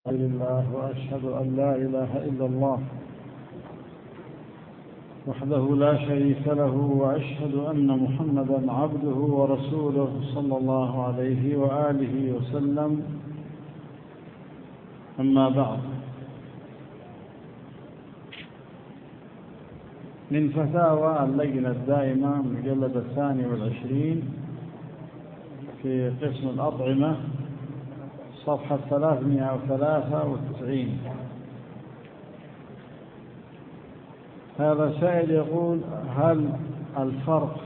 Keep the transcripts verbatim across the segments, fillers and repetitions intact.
لله وأشهد أن لا إله إلا الله وحده لا شريك له، وأشهد أن محمدا عبده ورسوله صلى الله عليه وآله وسلم. أما بعد، من فتاوى اللجنة الدائمة المجلد الثاني والعشرين في قسم الأطعمة صفحة ثلاثمائة وثلاثة وتسعين. هذا سائل يقول: هل الفرق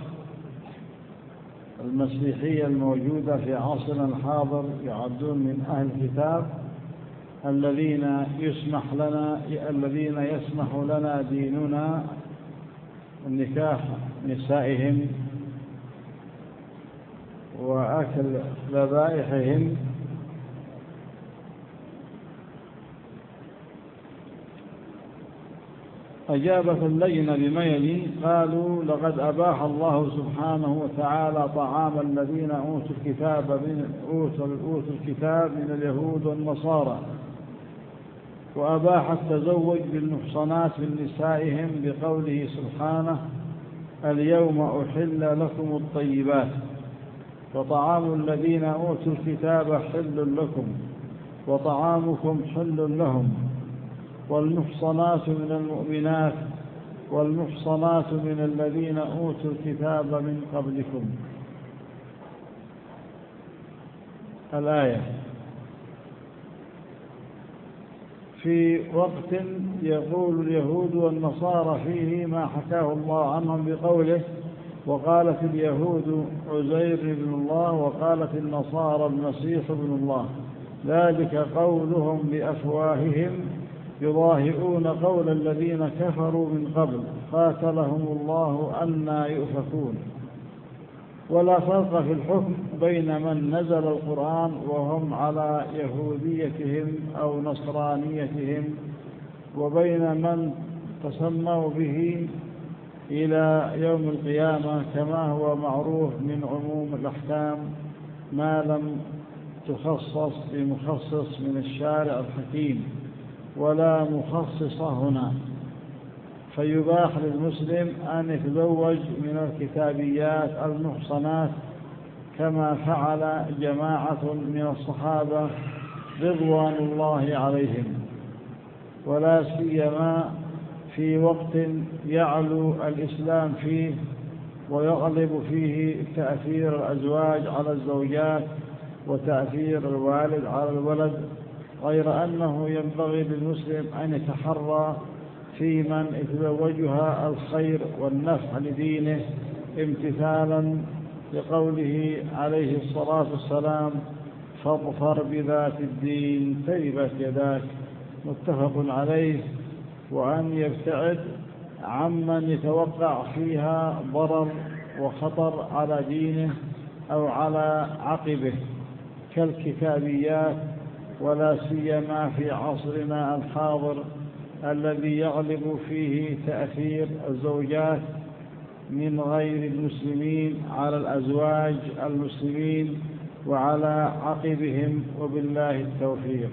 المسيحية الموجودة في عصرنا الحاضر يعدون من أهل الكتاب الذين يسمح لنا الذين يسمح لنا ديننا النكاح نسائهم وأكل ذبائحهم؟ أجابت اللجنة بما يلي: قالوا: لقد أباح الله سبحانه وتعالى طعام الذين أوتوا الكتاب من أوتوا الكتاب من اليهود والنصارى، وأباح التزوج بالمحصنات من نسائهم بقوله سبحانه: اليوم أحل لكم الطيبات، وطعام الذين أوتوا الكتاب حل لكم وطعامكم حل لهم، والمحصنات من المؤمنات والمحصنات من الذين أوتوا الكتاب من قبلكم. الآية. في وقت يقول اليهود والنصارى فيه ما حكاه الله عنهم بقوله: وقالت اليهود عزير بن الله وقالت النصارى المسيح ابن الله، ذلك قولهم بأفواههم يضاهئون قول الذين كفروا من قبل قاتلهم الله أنى يؤفكون. ولا فرق في الحكم بين من نزل القرآن وهم على يهوديتهم أو نصرانيتهم وبين من تسموا به إلى يوم القيامة، كما هو معروف من عموم الأحكام ما لم تخصص بمخصص من الشارع الحكيم ولا مخصصة هنا. فيباح للمسلم أن يتزوج من الكتابيات المحصنات كما فعل جماعة من الصحابة رضوان الله عليهم، ولا سيما في وقت يعلو الإسلام فيه ويغلب فيه تأثير الأزواج على الزوجات وتأثير الوالد على الولد، غير أنه ينبغي للمسلم أن يتحرى في من يتزوجها الخير والنفع لدينه، امتثالا لقوله عليه الصلاة والسلام: فاظفر بذات الدين تربت يداك، متفق عليه. وأن يبتعد عمن يتوقع فيها ضرر وخطر على دينه أو على عقبه كالكتابيات، ولا سيما في عصرنا الحاضر الذي يغلب فيه تأثير الزوجات من غير المسلمين على الأزواج المسلمين وعلى عقبهم، وبالله التوفيق.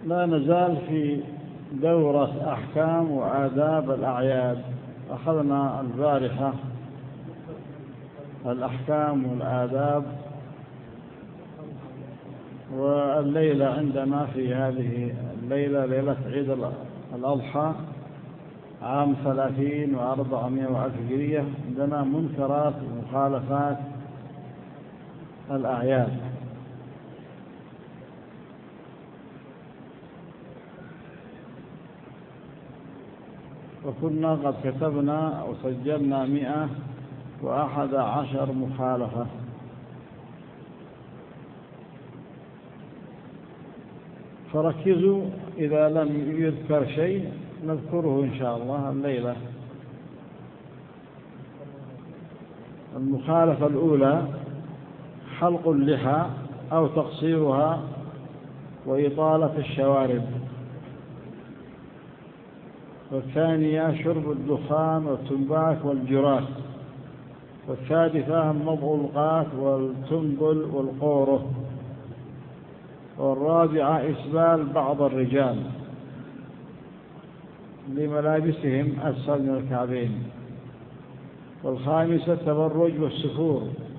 لا نزال في دورة أحكام وآداب الأعياد. أخذنا البارحة الأحكام والآداب، والليلة عندنا في هذه الليلة ليلة عيد الأضحى عام ثلاثين وأربعمائة وألف هجرية، عندنا منكرات ومخالفات الأعياد. وكنا قد كتبنا أو سجلنا مئة وأحد عشر مخالفة. فركزوا، إذا لم يذكر شيء نذكره إن شاء الله الليلة. المخالفة الأولى حلق اللحى أو تقصيرها وإطالة الشوارب. والثانية شرب الدخان والتنباك والجراث. والثالثة المضغوطات والتنبل والقوره. والرابعة إسبال بعض الرجال لملابسهم أسفل من الكعبين. والخامسة التبرج والسفور،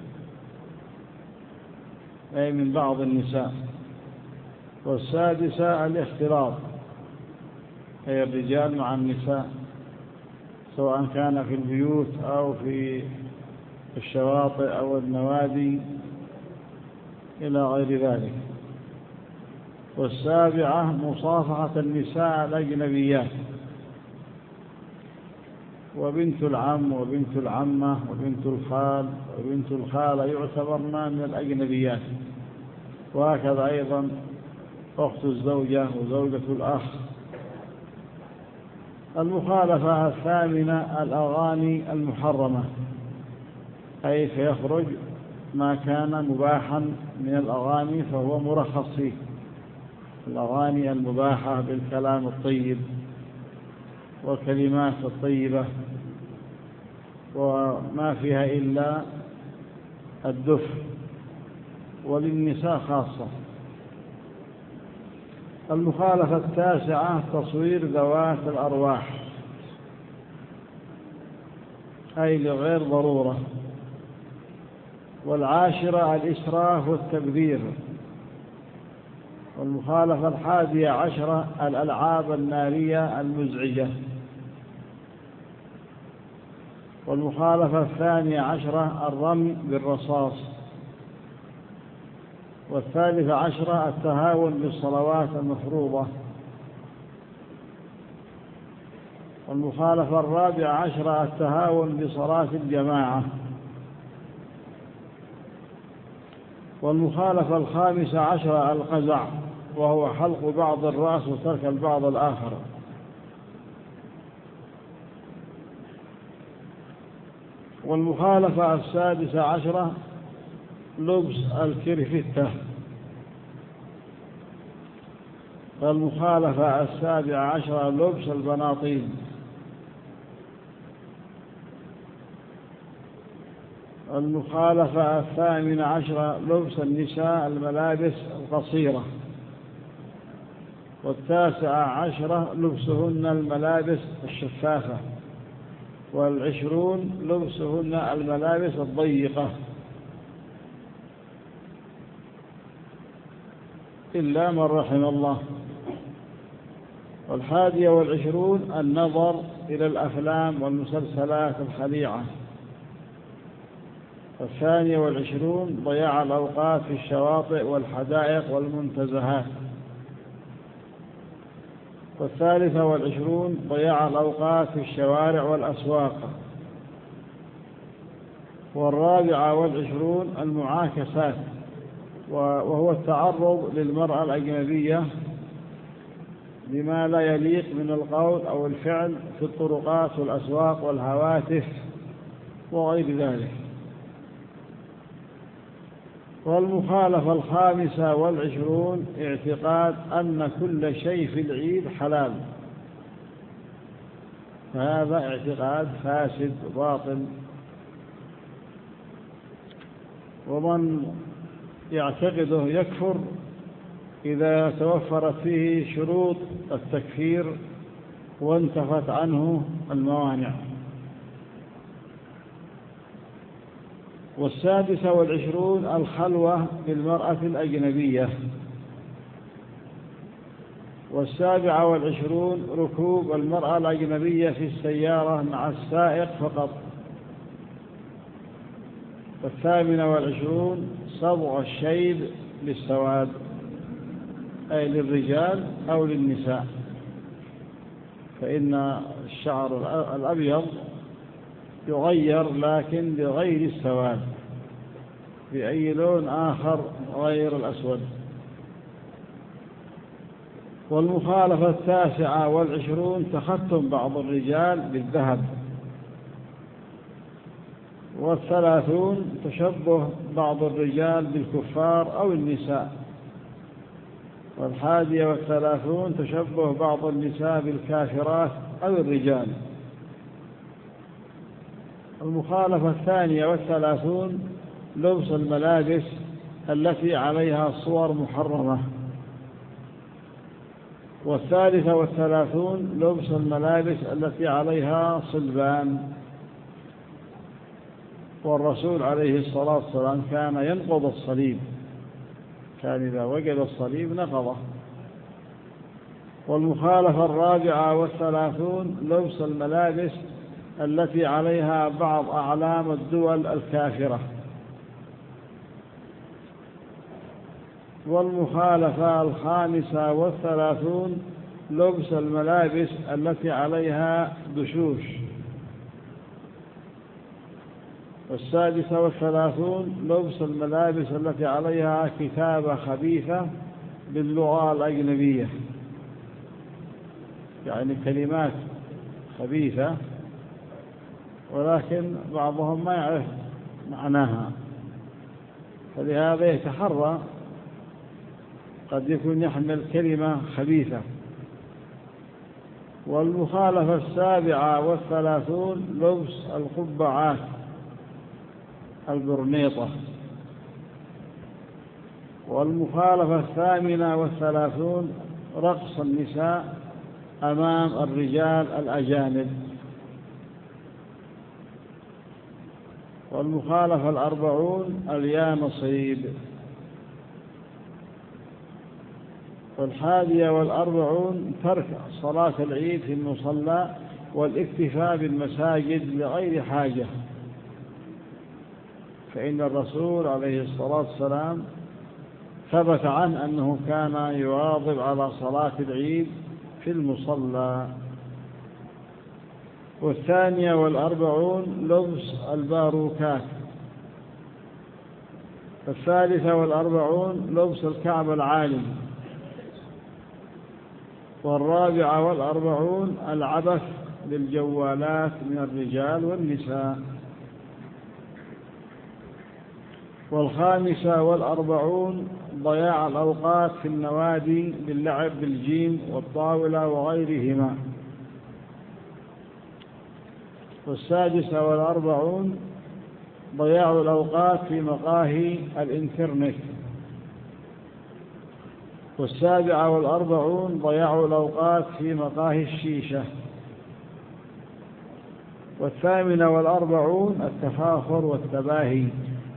أي من بعض النساء. والسادسة الاختلاط، أي الرجال مع النساء، سواء كان في البيوت أو في الشواطئ أو النوادي إلى غير ذلك. والسابعة مصافحة النساء الأجنبيات، وبنت العم وبنت العمة وبنت الخال وبنت الخالة يعتبرن من الأجنبيات. وهكذا أيضا أخت الزوجة وزوجة الأخ. المخالفة الثامنة الأغاني المحرمة، أي فيخرج ما كان مباحا من الأغاني فهو مرخص فيه. الأغاني المباحة بالكلام الطيب والكلمات الطيبة، وما فيها إلا الدف، وللنساء خاصة. المخالفة التاسعة تصوير ذوات الأرواح، أي لغير ضرورة. والعاشرة الإسراف والتبذير. والمخالفة الحادية عشرة الألعاب النارية المزعجة. والمخالفة الثانية عشرة الرمي بالرصاص. والثالثة عشرة التهاون بالصلوات المفروضة. والمخالفة الرابعة عشرة التهاون بصلاة الجماعة. والمخالفة الخامسة عشرة القزع، وهو حلق بعض الرأس وترك البعض الآخر. والمخالفة السادسة عشرة لبس الكرفتة. والمخالفة السابعة عشرة لبس البناطيل. المخالفة الثامنة عشرة لبس النساء الملابس القصيرة. والتاسعة عشرة لبسهن الملابس الشفافة. والعشرون لبسهن الملابس الضيقة، إلا من رحم الله. والحادية والعشرون النظر إلى الأفلام والمسلسلات الخليعة. والثانية والعشرون ضياع الأوقات في الشواطئ والحدائق والمنتزهات. والثالثة والعشرون ضياع الأوقات في الشوارع والأسواق. والرابعة والعشرون المعاكسات، وهو التعرض للمرأة الأجنبية بما لا يليق من القول أو الفعل في الطرقات والأسواق والهواتف وغير ذلك. والمخالفة الخامسة والعشرون اعتقاد أن كل شيء في العيد حلال، فهذا اعتقاد فاسد باطل. ومن يعتقده يكفر إذا توفرت فيه شروط التكفير وانتفت عنه الموانع. والسادسة والعشرون الخلوة بالمرأة الأجنبية. والسابعة والعشرون ركوب المرأة الأجنبية في السيارة مع السائق فقط. والثامنة والعشرون صبغ الشيب للسواد، أي للرجال أو للنساء، فإن الشعر الأبيض يغير لكن بغير السواد، بأي لون آخر غير الأسود. والمخالفة التاسعة والعشرون تختم بعض الرجال بالذهب. والثلاثون تشبه بعض الرجال بالكفار أو النساء. والحادية والثلاثون تشبه بعض النساء بالكافرات أو الرجال. المخالفة الثانية والثلاثون لبس الملابس التي عليها صور محرمة. والثالثة والثلاثون لبس الملابس التي عليها صلبان. والرسول عليه الصلاة والسلام كان ينقض الصليب، كان إذا وجد الصليب نقضه. والمخالفة الرابعة والثلاثون لبس الملابس التي عليها بعض أعلام الدول الكافرة. والمخالفة الخامسة والثلاثون لبس الملابس التي عليها دشوش. والسادسة والثلاثون لبس الملابس التي عليها كتابة خبيثة باللغة الأجنبية، يعني كلمات خبيثة ولكن بعضهم ما يعرف معناها، فلهذا يتحرى، قد يكون يحمل كلمة خبيثة. والمخالفة السابعة والثلاثون لبس القبعات البرنيطة. والمخالفة الثامنة والثلاثون رقص النساء أمام الرجال الأجانب. والمخالفة الأربعون اليانصيب. والحادية والأربعون ترك صلاة العيد في المصلى والاكتفاء بالمساجد لغير حاجة، فإن الرسول عليه الصلاة والسلام ثبت عنه أنه كان يواظب على صلاة العيد في المصلى. والثانية والأربعون لبس الباروكات. الثالثة والأربعون لبس الكعب العالي. والرابعة والأربعون العبث بالجوالات من الرجال والنساء. والخامسة والأربعون ضياع الأوقات في النوادي باللعب بالجيم والطاولة وغيرهما. والسادسة والأربعون ضياع الأوقات في مقاهي الإنترنت. والسابعة والأربعون ضياع الأوقات في مقاهي الشيشة. والثامنة والأربعون التفاخر والتباهي.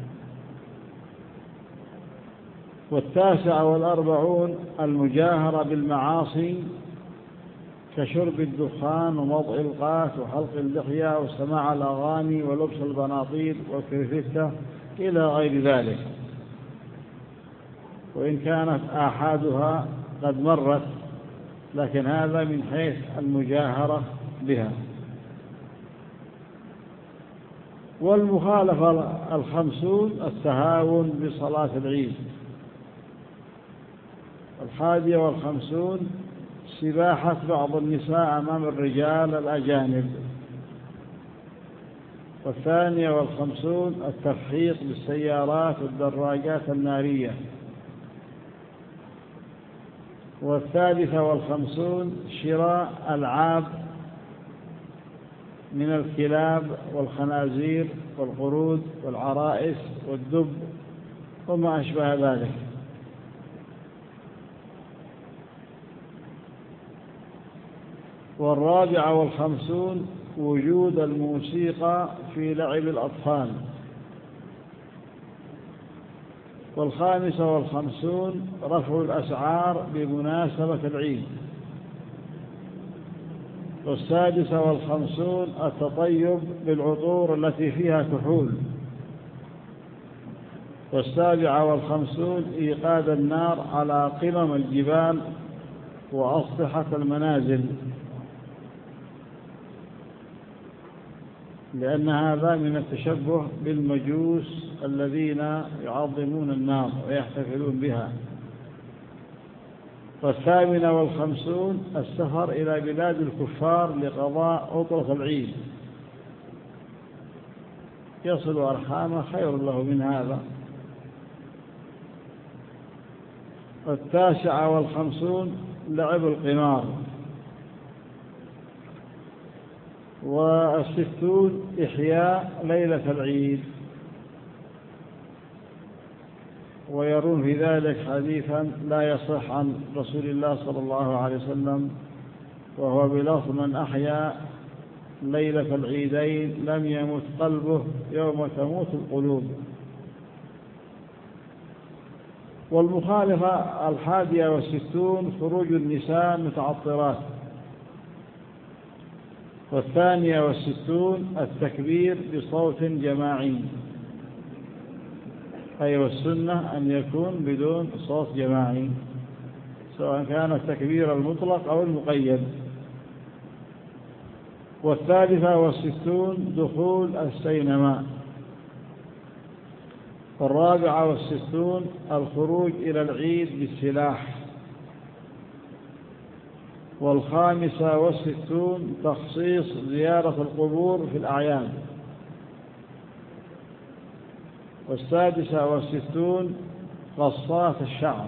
والتاسعة والأربعون المجاهرة بالمعاصي كشرب الدخان ووضع القاس وحلق اللحية وسماع الأغاني ولبس البناطيل والكرفتة إلى غير ذلك، وإن كانت آحادها قد مرت، لكن هذا من حيث المجاهرة بها. والمخالفة الخمسون التهاون بصلاة العيد. الحادية والخمسون سباحة بعض النساء أمام الرجال الأجانب. والثانية والخمسون التفحيط بالسيارات والدراجات النارية. والثالثة والخمسون شراء ألعاب من الكلاب والخنازير والقرود والعرائس والدب وما أشبه ذلك. والرابعة والخمسون وجود الموسيقى في لعب الأطفال. والخامسة والخمسون رفع الأسعار بمناسبة العيد. والسادسة والخمسون التطيب بالعطور التي فيها كحول. والسابعة والخمسون إيقاد النار على قمم الجبال وأسطحة المنازل، لأن هذا من التشبه بالمجوس الذين يعظمون النار ويحتفلون بها. والثامنة والخمسون السفر إلى بلاد الكفار لقضاء عطلة العيد، يصل أرحامه خير له من هذا. والتاسعة والخمسون لعب القمار. والستون إحياء ليلة العيد، ويرون في ذلك حديثا لا يصح عن رسول الله صلى الله عليه وسلم، وهو بلفظ: من أحيا ليلة العيدين لم يمت قلبه يوم تموت القلوب. والمخالفة الحادية والستون خروج النساء متعطرات. والثانية والستون التكبير بصوت جماعي، أي والسنة أن يكون بدون صوت جماعي، سواء كان التكبير المطلق أو المقيد. والثالثة والستون دخول السينما. والرابعة والستون الخروج إلى العيد بالسلاح. والخامسة والستون تخصيص زيارة القبور في الأعياد. والسادسة والستون قصات الشعر.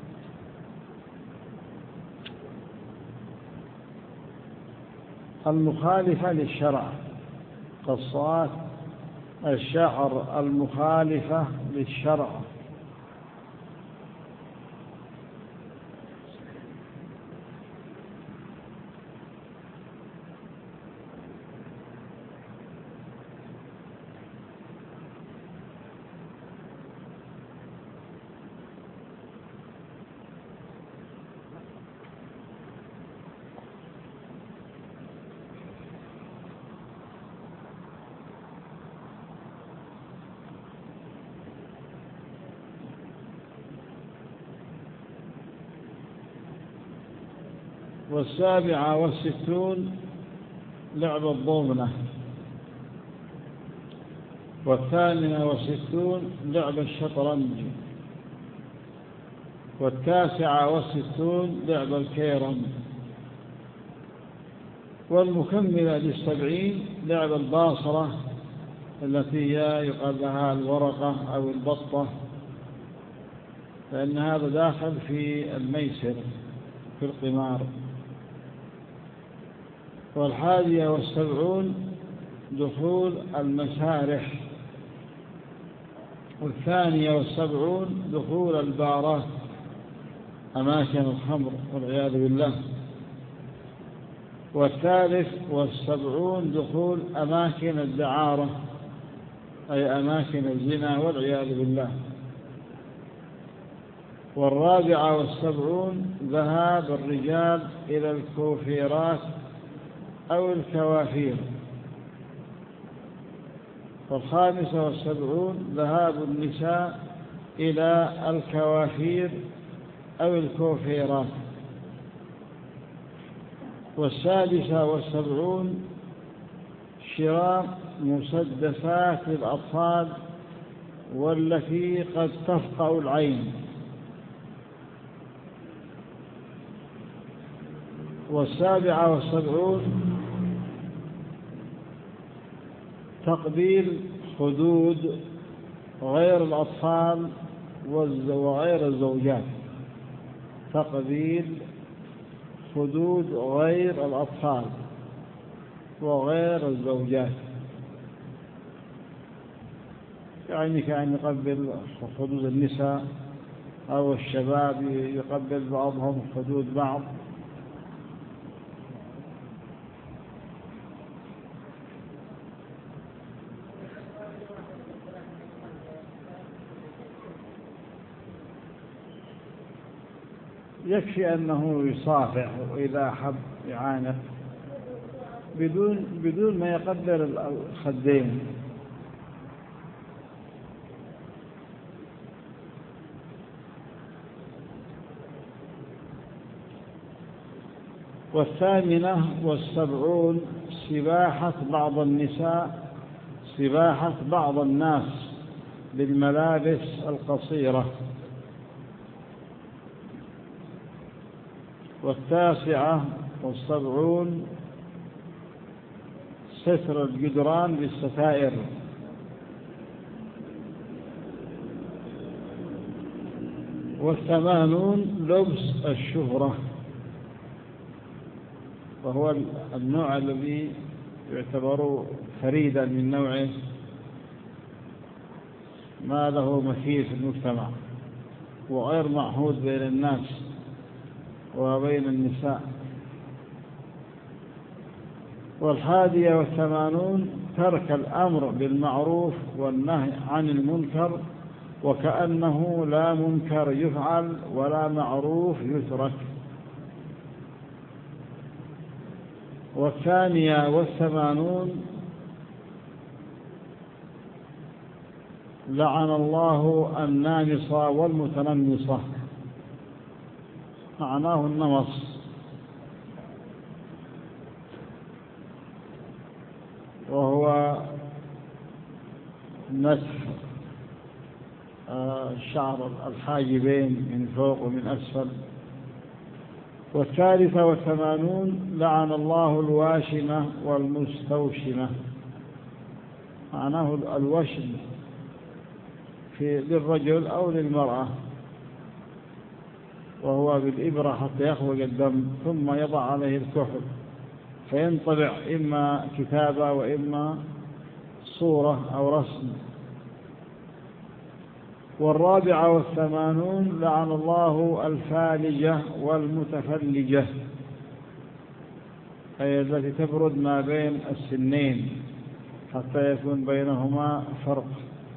المخالفة للشرع، قصات الشعر المخالفة للشرع. والسابعة والستون لعب الضمنة. والثامنة والستون لعب الشطرنج. والتاسعة والستون لعب الكيرم. والمكملة للسبعين لعب الباصرة التي يقال لها الورقة أو البطة، لأن هذا داخل في الميسر في القمار. والحادية والسبعون دخول المسارح. والثانية والسبعون دخول البارات، أماكن الخمر والعياذ بالله. والثالث والسبعون دخول أماكن الدعارة، أي أماكن الزنا والعياذ بالله. والرابعة والسبعون ذهاب الرجال إلى الكوفيرات أو الكوافير. والخامسة والسبعون ذهاب النساء إلى الكوافير أو الكوفيرات. والسادسة والسبعون شراء مسدسات للأطفال والتي قد تفقع العين. والسابعة والسبعون تقبيل خدود غير الأطفال وغير الزوجات. تقبيل خدود غير الأطفال وغير الزوجات، يعني كأن يقبل خدود النساء أو الشباب يقبل بعضهم خدود بعض. يكفي أنه يصافح وإذا حب يعانق بدون بدون ما يقدر الخدين. والثامنة والسبعون سباحة بعض النساء سباحة بعض الناس بالملابس القصيرة. والتاسعة والسبعون ستر الجدران بالستائر. والثمانون لبس الشهرة، وهو النوع الذي يعتبر فريدا من نوعه، ما له مثيل في المجتمع وغير معهود بين الناس وبين النساء. والحادية والثمانون ترك الأمر بالمعروف والنهي عن المنكر، وكأنه لا منكر يفعل ولا معروف يترك. والثانية والثمانون لعن الله النامصة والمتنمصة، معناه النمص، وهو نتف شعر الحاجبين من فوق ومن أسفل. والثالثة والثمانون لعن الله الواشمة والمستوشمة، معناه الوشم في للرجل أو للمرأة، وهو بالإبرة حتى يخرج الدم ثم يضع عليه الكحل فينطبع إما كتابة وإما صورة أو رسم. والرابعة والثمانون لعن الله الفالجة والمتفلجة، أي التي تبرد ما بين السنين حتى يكون بينهما فرق.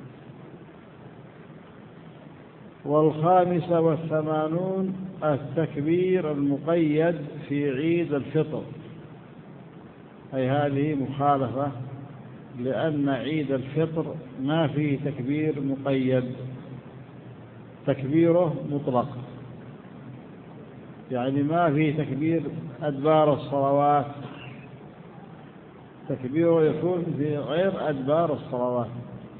والخامسة والثمانون التكبير المقيد في عيد الفطر، أي هذه مخالفة، لأن عيد الفطر ما فيه تكبير مقيد، تكبيره مطلق، يعني ما فيه تكبير أدبار الصلوات، تكبيره يكون في غير أدبار الصلوات.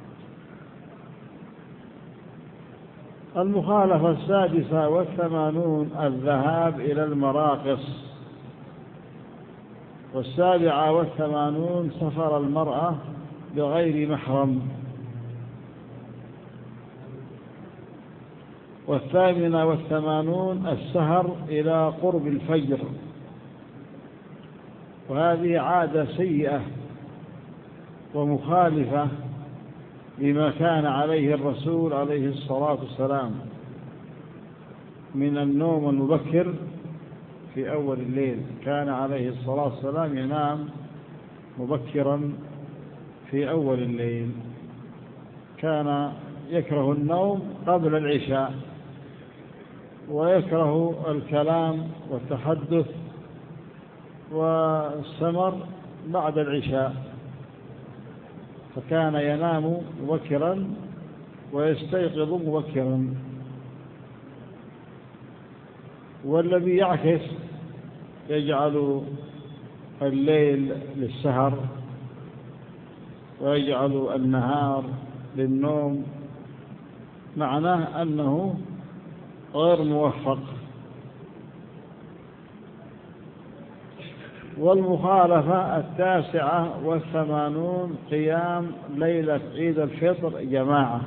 المخالفة السادسة والثمانون الذهاب إلى المراقص. والسابعة والثمانون سفر المرأة بغير محرم. والثامنة والثمانون السهر إلى قرب الفجر، وهذه عادة سيئة ومخالفة لما كان عليه الرسول عليه الصلاة والسلام من النوم المبكر في أول الليل. كان عليه الصلاة والسلام ينام مبكرا في أول الليل، كان يكره النوم قبل العشاء، ويكره الكلام والتحدث والسمر بعد العشاء، فكان ينام مبكرا ويستيقظ مبكرا. والذي يعكس يجعل الليل للسهر ويجعل النهار للنوم، معناه أنه غير موفق. والمخالفة التاسعة والثمانون قيام ليلة عيد الفطر جماعة،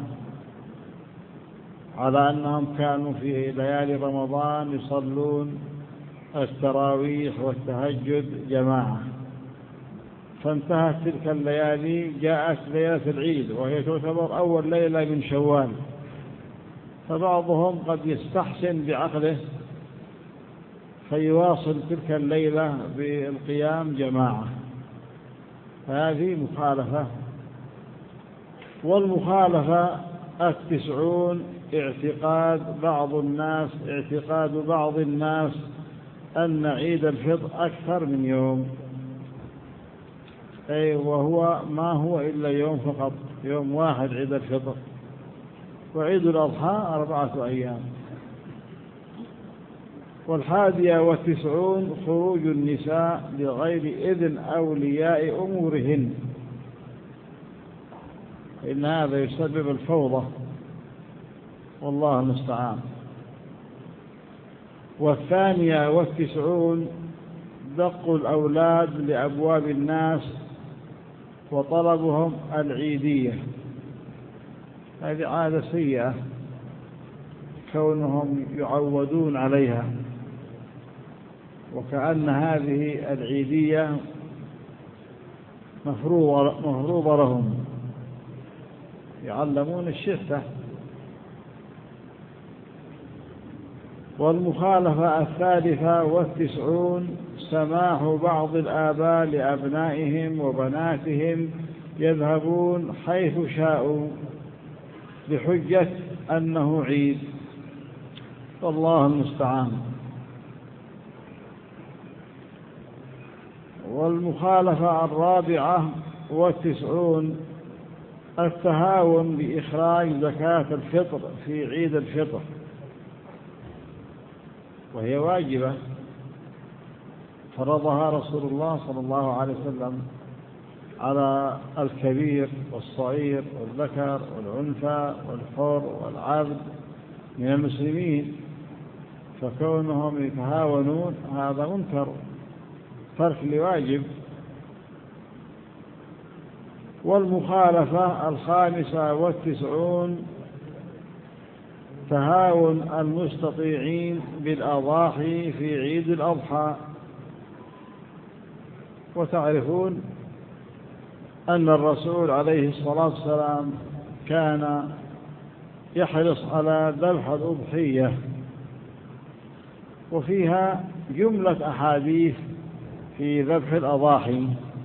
على أنهم كانوا في ليالي رمضان يصلون التراويح والتهجد جماعة، فانتهت تلك الليالي، جاءت ليلة العيد وهي تعتبر أول ليلة من شوال، فبعضهم قد يستحسن بعقله فيواصل تلك الليلة بالقيام جماعة، هذه مخالفة. والمخالفة التسعون اعتقاد بعض الناس اعتقاد بعض الناس أن عيد الفطر أكثر من يوم، أي وهو ما هو إلا يوم فقط، يوم واحد عيد الفطر، وعيد الأضحى أربعة أيام. والحادية والتسعون خروج النساء بغير إذن أولياء أمورهن، إن هذا يسبب الفوضى والله المستعان. والثانية والتسعون دق الأولاد لأبواب الناس وطلبهم العيدية، هذه عادة سيئة كونهم يعودون عليها، وكأن هذه العيدية مفروضة لهم، يعلمون الشتة. والمخالفة الثالثة والتسعون سماح بعض الآباء لأبنائهم وبناتهم يذهبون حيث شاءوا بحجة أنه عيد، والله المستعان. والمخالفة الرابعة والتسعون التهاون بإخراج زكاة الفطر في عيد الفطر، وهي واجبة فرضها رسول الله صلى الله عليه وسلم على الكبير والصغير والذكر والأنثى والحر والعبد من المسلمين، فكونهم يتهاونون هذا منكر، ترك لواجب. والمخالفة الخامسة والتسعون تهاون المستطيعين بالأضاحي في عيد الأضحى، وتعرفون أن الرسول عليه الصلاة والسلام كان يحرص على ذبح الأضحية، وفيها جملة أحاديث في ذبح الأضاحي،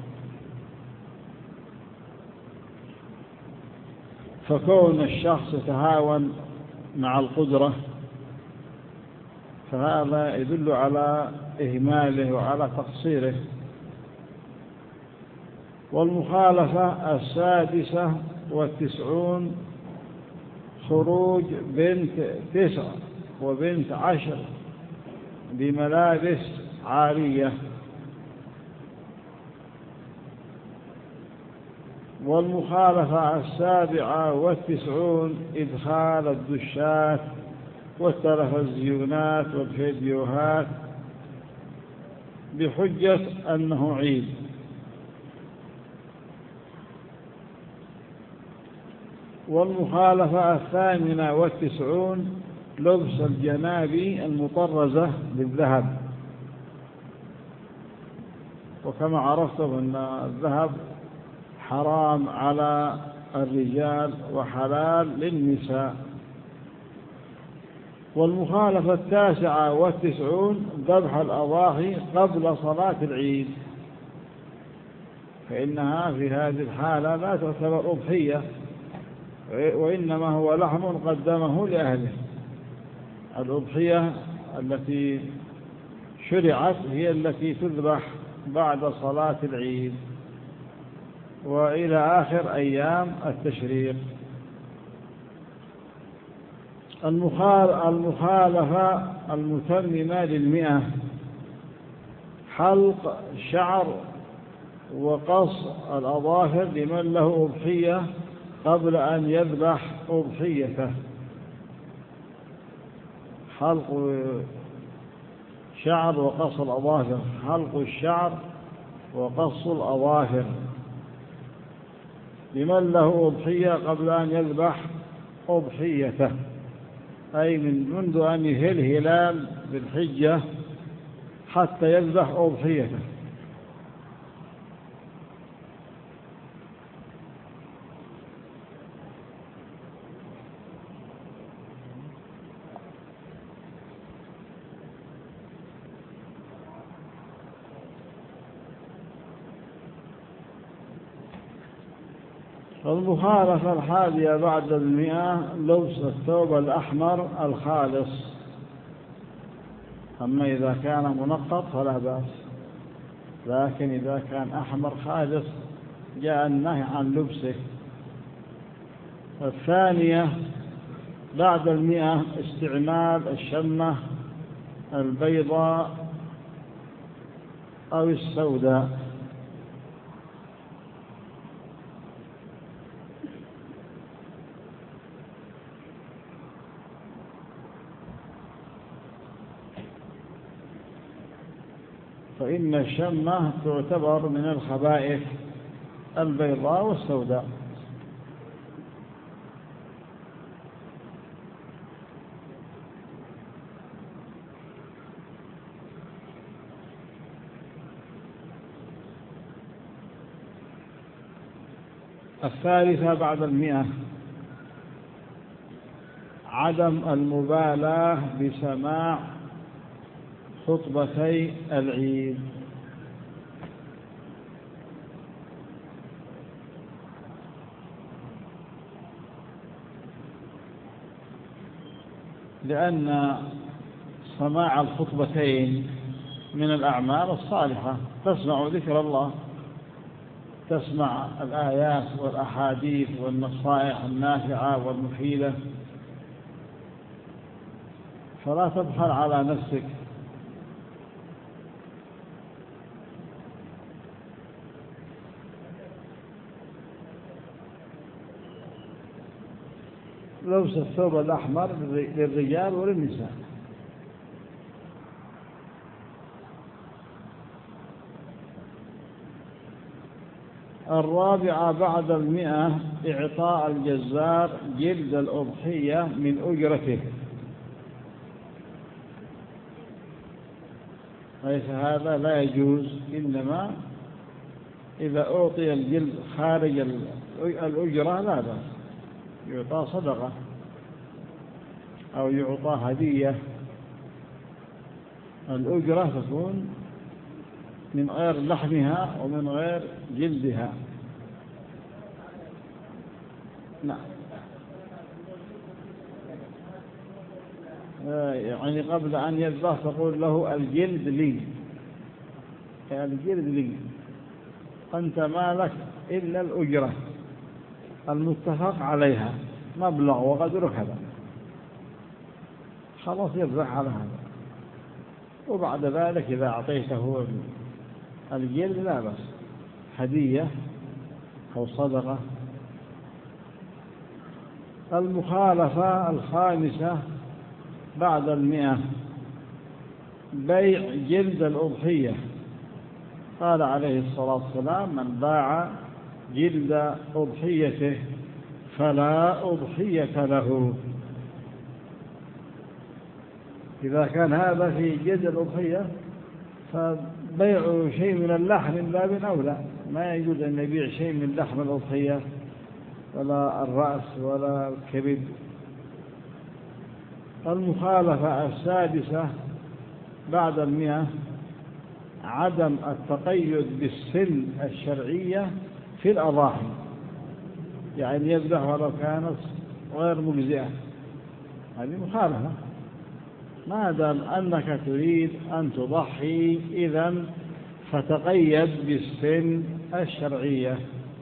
فكون الشخص يتهاون مع القدرة فهذا يدل على إهماله وعلى تقصيره. والمخالفة السادسة والتسعون خروج بنت تسع وبنت عشر بملابس عارية. والمخالفة السابعة والتسعون إدخال الدشات والتلفزيونات والفيديوهات بحجة أنه عيد. والمخالفة الثامنة والتسعون لبس الجنابي المطرزة بالذهب، وكما عرفتم أن الذهب حرام على الرجال وحلال للنساء. والمخالفة التاسعة والتسعون ذبح الأضاحي قبل صلاة العيد، فإنها في هذه الحالة لا تعتبر أضحية، وإنما هو لحم قدمه لأهله. الأضحية التي شرعت هي التي تذبح بعد صلاة العيد وإلى آخر أيام التشريق. المخالفة المتممة للمئة حلق شعر وقص الأظافر لمن له أضحية قبل أن يذبح أضحيته. حلق شعر وقص الأظافر، حلق الشعر وقص الأظافر لمن له أضحية قبل أن يذبح أضحيته، أي من منذ أن يهل هلال بالحجة حتى يذبح أضحيته. المخالفة الحادية بعد المئة لبس الثوب الأحمر الخالص. أما إذا كان منقط فلا بأس، لكن إذا كان أحمر خالص جاء النهي عن لبسه. الثانية بعد المئة استعمال الشمة البيضاء أو السوداء. فإن الشمة تعتبر من الخبائث البيضاء والسوداء. الثالثة بعد المئة عدم المبالاة بسماع خطبتي العيد. لأن سماع الخطبتين من الأعمال الصالحة، تسمع ذكر الله، تسمع الآيات والأحاديث والنصائح النافعة والمفيدة، فلا تبخل على نفسك. لبس الثوب الأحمر للرجال وللنساء. الرابعة بعد المئة إعطاء الجزار جلد الأضحية من أجرته، ليس هذا لا يجوز، إنما إذا أعطي الجلد خارج الأجرة لا بأس، يعطى صدقة أو يعطى هدية. الأجرة تكون من غير لحمها ومن غير جلدها. نعم، يعني قبل أن يذبح تقول له الجلد لي، الجلد لي، أنت ما لك إلا الأجرة المتفق عليها، مبلغ وقدر كذا، خلاص يذبح على هذا. وبعد ذلك إذا أعطيته الجلد لا بأس، هدية أو صدقة. المخالفة الخامسة بعد المئة بيع جلد الأضحية. قال عليه الصلاة والسلام: من باع جلد أضحيته فلا أضحية له. إذا كان هذا في جلد الأضحية فبيع شيء من اللحم من باب أولى، ما يجوز أن يبيع شيء من لحم الأضحية ولا الرأس ولا الكبد. المخالفة السادسة بعد المئة عدم التقيد بالسن الشرعية في الأضاحي، يعني يذبح ولو كانت غير مجزئة، هذه مخالفة. ما دام أنك تريد أن تضحي إذن فتقيد بالسن الشرعية،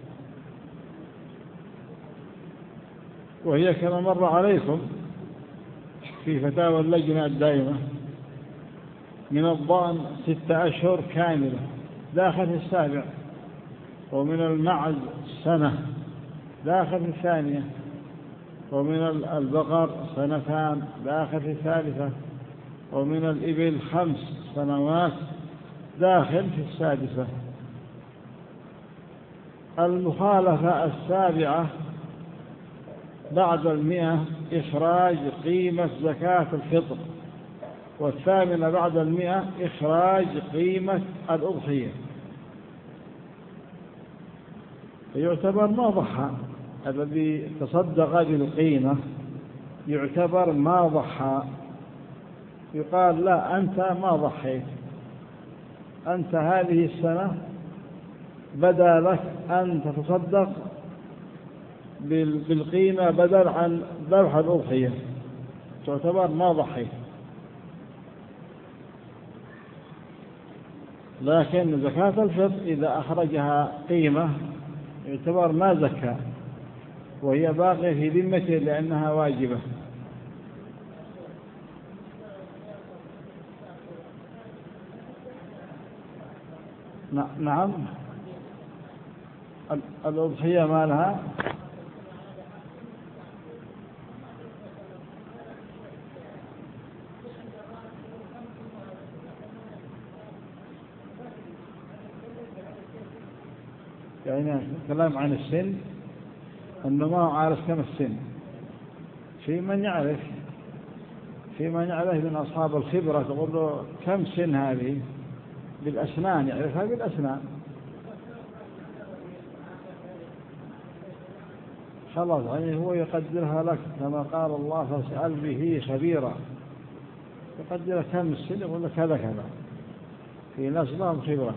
وهي كما مر عليكم في فتاوى اللجنة الدائمة: من الضأن ستة أشهر كاملة داخل في السابع، ومن المعز سنة داخل في الثانية، ومن البقر سنتان داخل في الثالثة، ومن الإبل خمس سنوات داخل في السادسة. المخالفة السابعة بعد المئة إخراج قيمة زكاة الفطر. والثامنة بعد المئة إخراج قيمة الأضحية، يعتبر ما ضحى. الذي تصدق بالقيمة يعتبر ما ضحى، يقال لا أنت ما ضحيت، أنت هذه السنة بدا لك أن تتصدق بالقيمة بدل عن ذبح الأضحية، تعتبر ما ضحي. لكن زكاة الفطر إذا أخرجها قيمة يعتبر ما زكى، وهي باقية في ذمته لأنها واجبة. نعم، الأضحية ما لها يعني كلام عن السن، أنه ما عارف كم السن. في من يعرف في من يعرف من أصحاب الخبرة، تقول له كم سن هذه بالأسنان، يعرفها بالأسنان. خلاص يعني هو يقدرها لك كما قال الله فاسأل به خبيرا، يقدر كم السن يقول لك هذا كذا. في ناس لهم خبرة.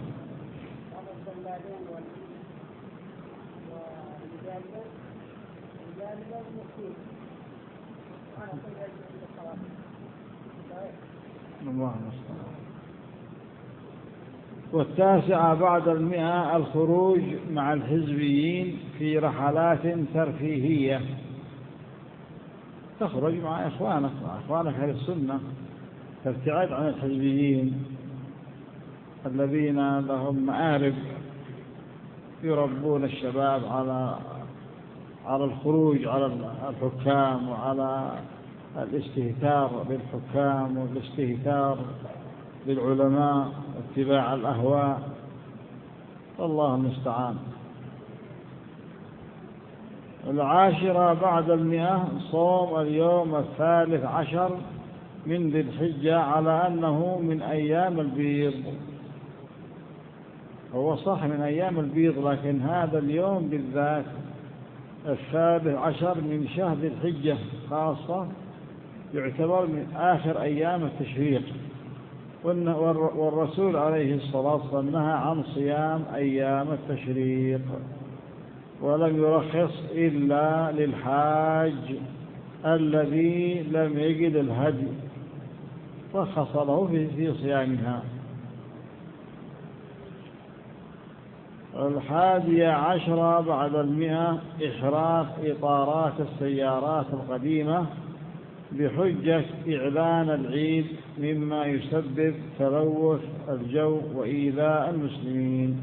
والتاسعة بعد المئة الخروج مع الحزبيين في رحلات ترفيهية. تخرج مع إخوانك مع إخوانك أهل السنة، تبتعد عن الحزبيين الذين لهم مآرب يربون الشباب على على الخروج على الحكام وعلى الاستهتار بالحكام والاستهتار بالعلماء واتباع الأهواء، والله المستعان. العاشرة بعد المئة صوم اليوم الثالث عشر من ذي الحجة على أنه من أيام البيض. هو صح من أيام البيض، لكن هذا اليوم بالذات الثالث عشر من شهر ذي الحجة خاصة يعتبر من آخر أيام التشريق، والرسول عليه الصلاة والسلام نهى عن صيام أيام التشريق، ولم يرخص إلا للحاج الذي لم يجد الهدي، رخص له في صيامها. الحادية عشرة بعد المئة إحراق إطارات السيارات القديمة بحجة إعلان العيد، مما يسبب تلوث الجو وإيذاء المسلمين.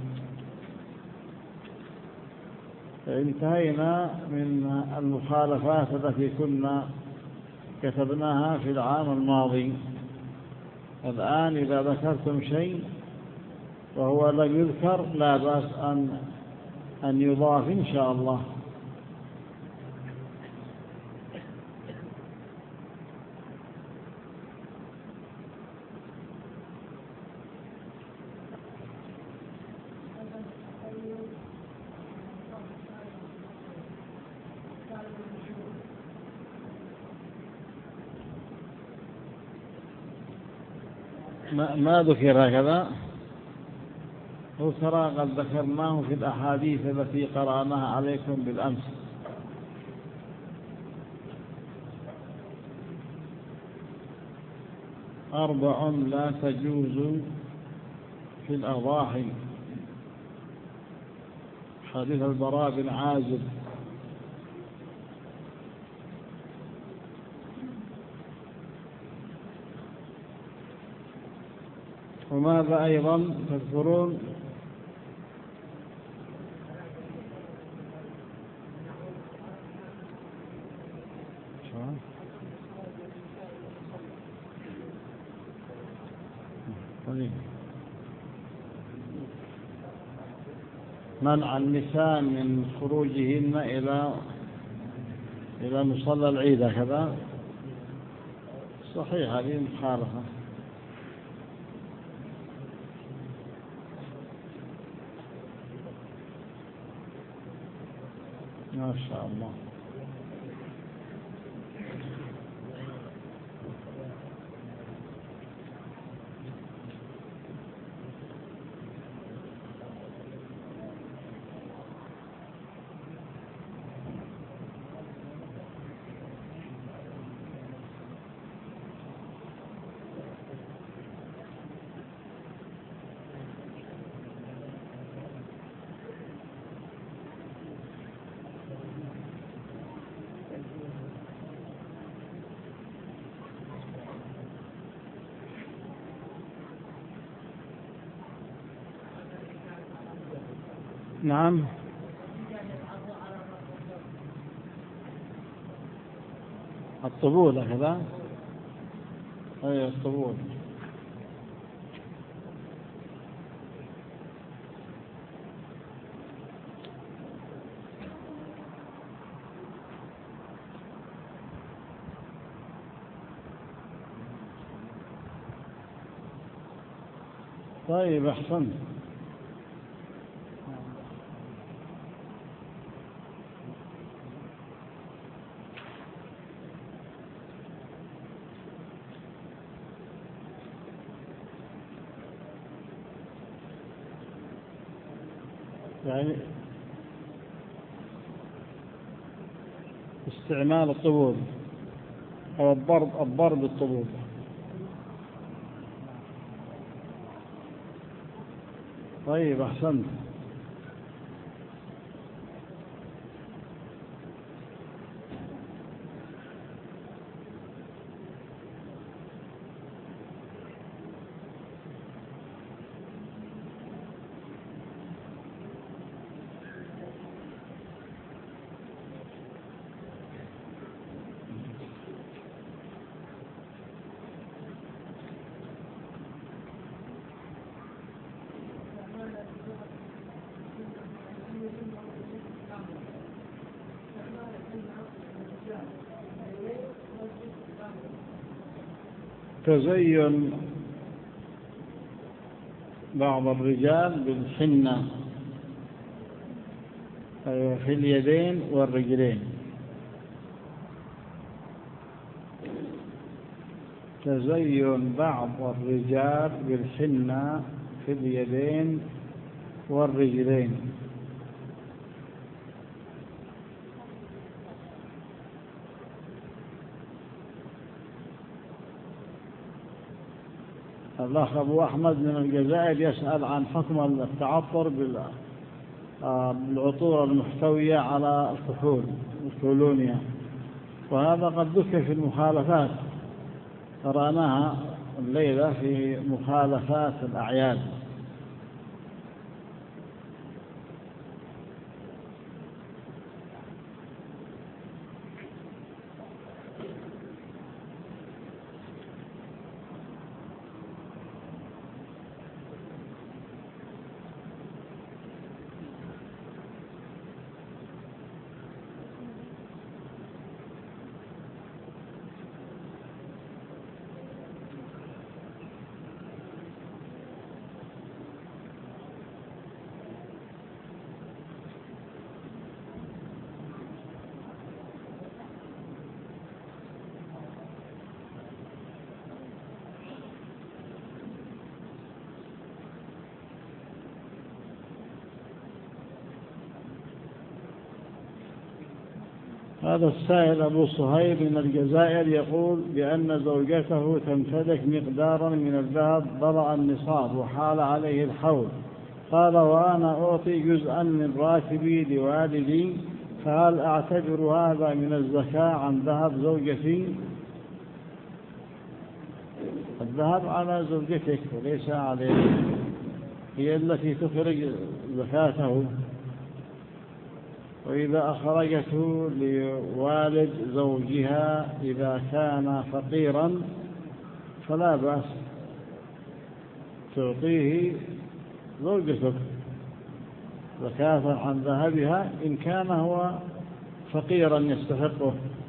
انتهينا من المخالفات التي كنا كتبناها في العام الماضي. الآن إذا ذكرتم شيء وهو لم يذكر لا بأس أن أن يضاف إن شاء الله. ما, ما ذكر هكذا، هو ترى قد ذكرناه في الأحاديث التي قرأناها عليكم بالأمس. أربع لا تجوز في الأضاحي، حديث البراء بن عازب. وماذا أيضا تذكرون؟ منع النساء من خروجهن إلى إلى مصلى العيد هكذا. صحيح، هذه مخالفة. ما شاء الله. نعم. الطبول هكذا. أي الطبول. طيب أحسن. يعني استعمال الطبول أو الضرب الضرب بالطبول. طيب أحسنت. تزين بعض الرجال بالحنة في اليدين والرجلين. تزين بعض الرجال بالحنة في اليدين والرجلين. الأخ أبو أحمد من الجزائر يسأل عن حكم التعطر بالعطور المحتوية على الكحول الكولونيا، وهذا قد ذكر في المخالفات، قرأناها الليلة في مخالفات الأعياد. هذا السائل أبو صهيب من الجزائر يقول بأن زوجته تمتلك مقدارا من الذهب بلغ النصاب وحال عليه الحول، قال وأنا أعطي جزءا من راتبي لوالدي، فهل أعتبر هذا من الزكاة عن ذهب زوجتي؟ الذهب على زوجتك وليس عليك، هي التي تخرج زكاته، وإذا أخرجته لوالد زوجها إذا كان فقيرا فلا بأس، تعطيه زوجتك زكاة عن ذهبها إن كان هو فقيرا يستحقه.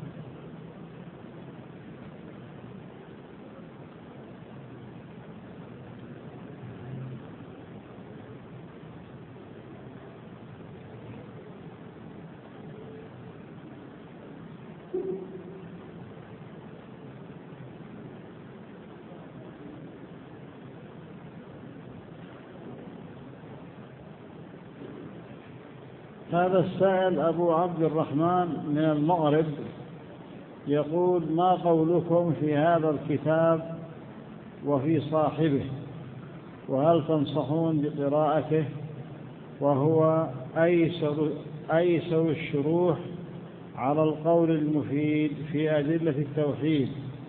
هذا السائل أبو عبد الرحمن من المغرب يقول ما قولكم في هذا الكتاب وفي صاحبه، وهل تنصحون بقراءته؟ وهو أيسر, أيسر الشروح على القول المفيد في أدلة التوحيد.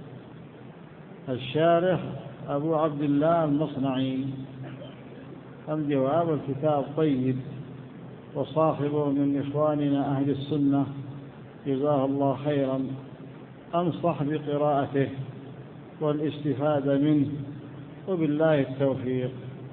الشارح أبو عبد الله المصنعي. الجواب الكتاب طيب وصاحبه من إخواننا أهل السنة جزاه الله خيرا، أنصح بقراءته والاستفادة منه، وبالله التوفيق.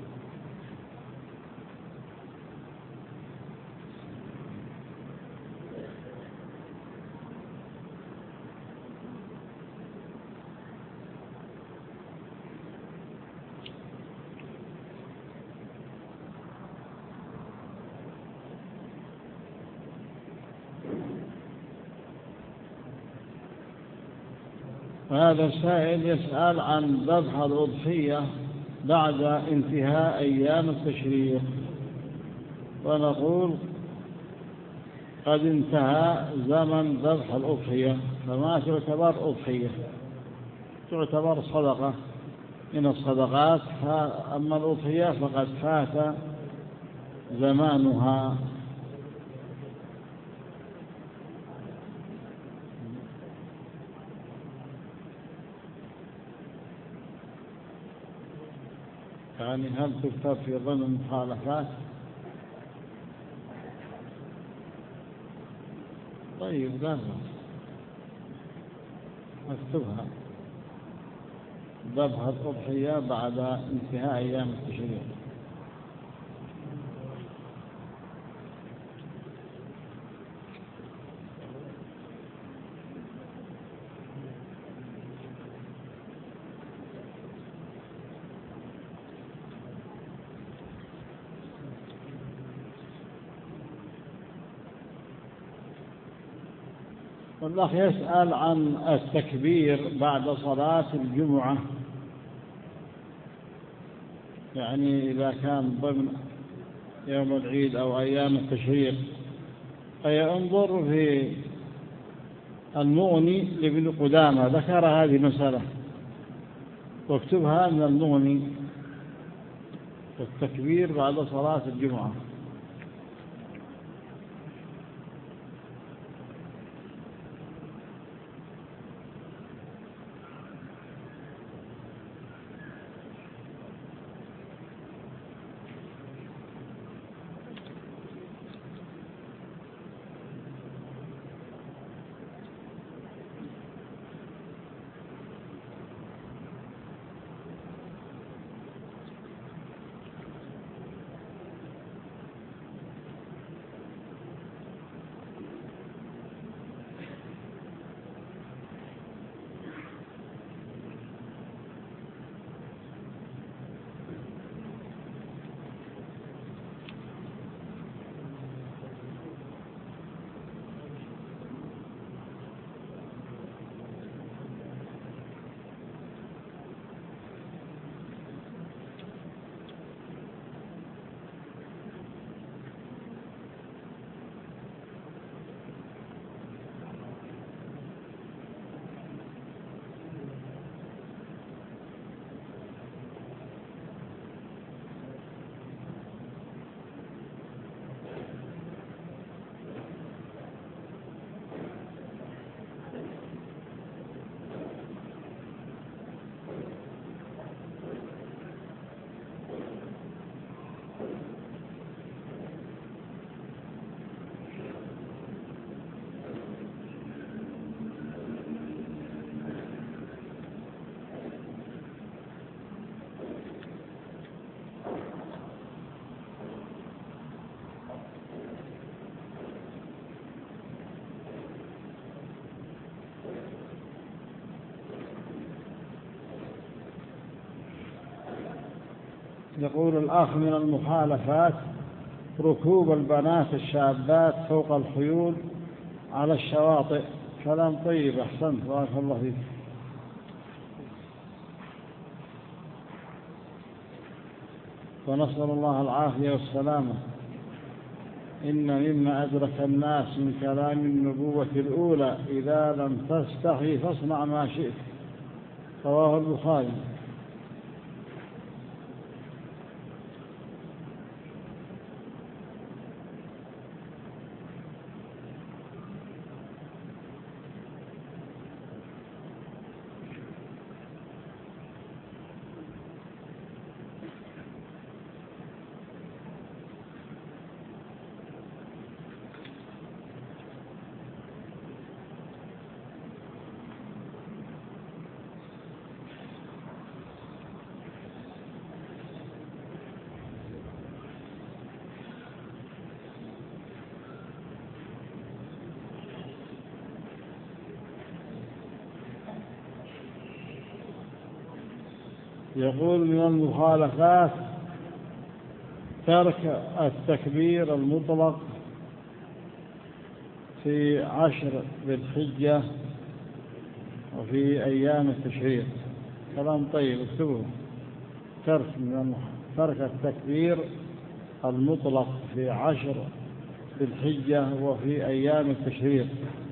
هذا السائل يسأل عن ذبح الأضحية بعد انتهاء أيام التشريق، ونقول قد انتهى زمن ذبح الأضحية، فما تعتبر أضحية، تعتبر صدقة من الصدقات. أما الأضحية فقد فات زمانها. يعني هل تكتب في ضمن المخالفات؟ طيب لا اكتبها، ذبح الأضحية بعد انتهاء أيام التشريق. والأخ يسأل عن التكبير بعد صلاة الجمعة، يعني إذا كان ضمن يوم العيد أو أيام التشريق. فينظر في المغني لابن قدامة، ذكر هذه المسألة، واكتبها من المغني، التكبير بعد صلاة الجمعة. يقول الأخ من المخالفات ركوب البنات الشابات فوق الخيول على الشواطئ. كلام طيب، أحسنت، بارك الله فيك. ونسأل الله العافية والسلامة. إن مما أدرك الناس من كلام النبوة الأولى إذا لم تستحي فاصنع ما شئت، رواه البخاري. يقول من المخالفات ترك التكبير المطلق في عشر ذي الحجة وفي أيام التشريق. كلام طيب، اكتبوه. ترك من ترك التكبير المطلق في عشر ذي الحجة وفي أيام التشريق.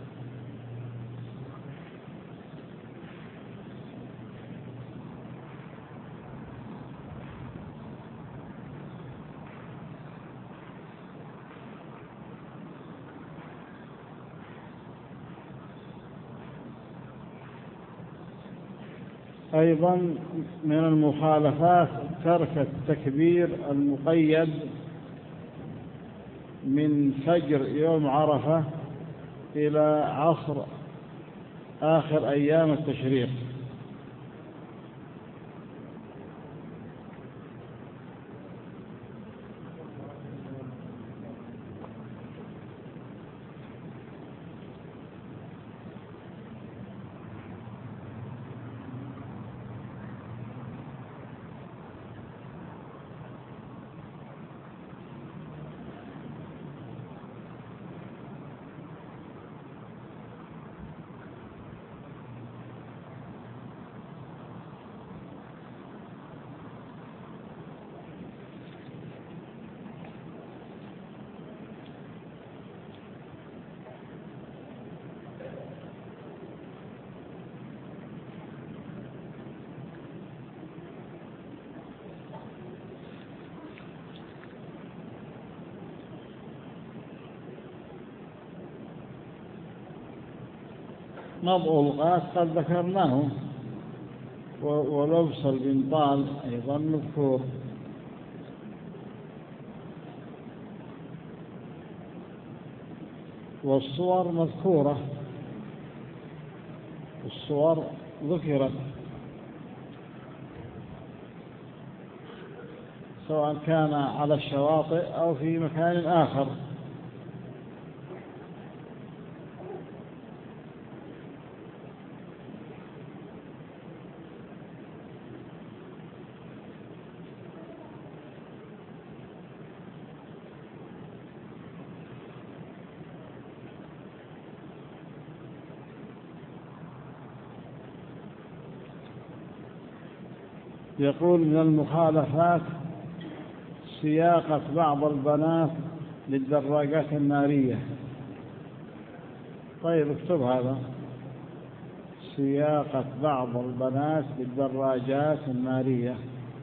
أيضا من المخالفات ترك التكبير المقيد من فجر يوم عرفة إلى عصر آخر أيام التشريق. نضع الغاث قد ذكرناه، ولبس البنطال أيضا مذكور. والصور مذكورة، الصور ذكرت سواء كان على الشواطئ أو في مكان آخر. يقول من المخالفات سياقة بعض البنات للدراجات النارية. طيب اكتب هذا، سياقة بعض البنات للدراجات النارية.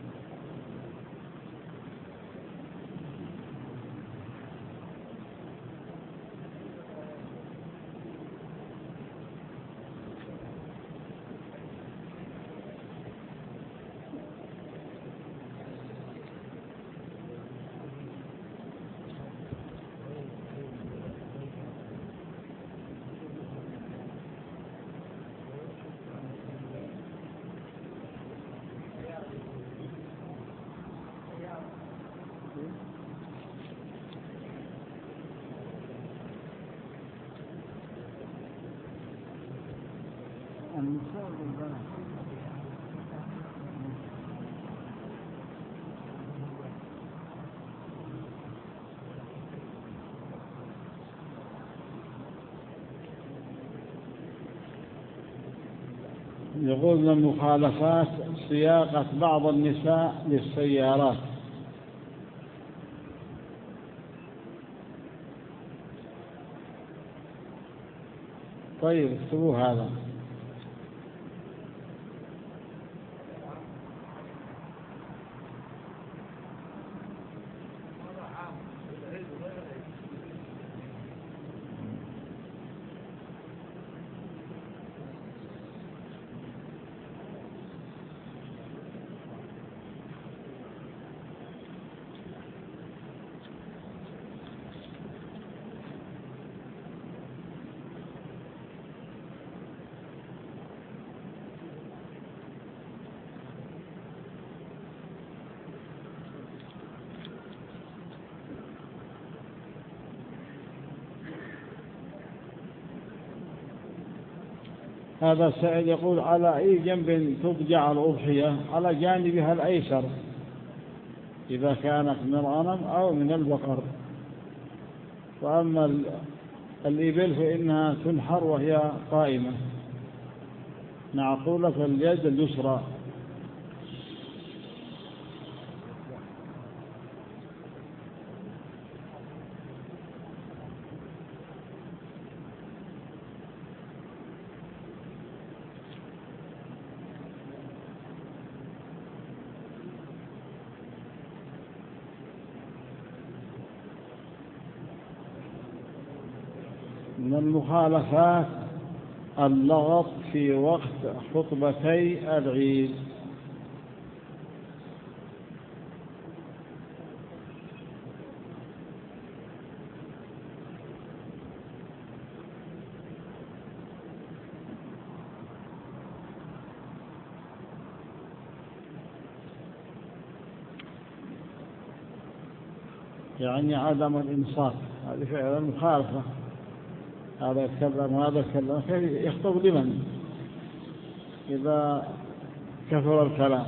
يقول من المخالفات سياقة بعض النساء للسيارات. طيب اكتبوا هذا. هذا السائل يقول على أي جنب تضجع الأضحية؟ على جانبها الأيسر إذا كانت من الغنم أو من البقر. وأما الإبل فإنها تنحر وهي قائمة معقولة اليد اليسرى. من المخالفات اللغط في وقت خطبتي العيد. يعني عدم الإنصات، هذه فعلا مخالفة. هذا يتكلم وهذا يتكلم، كيف يخطب لمن إذا كثر الكلام؟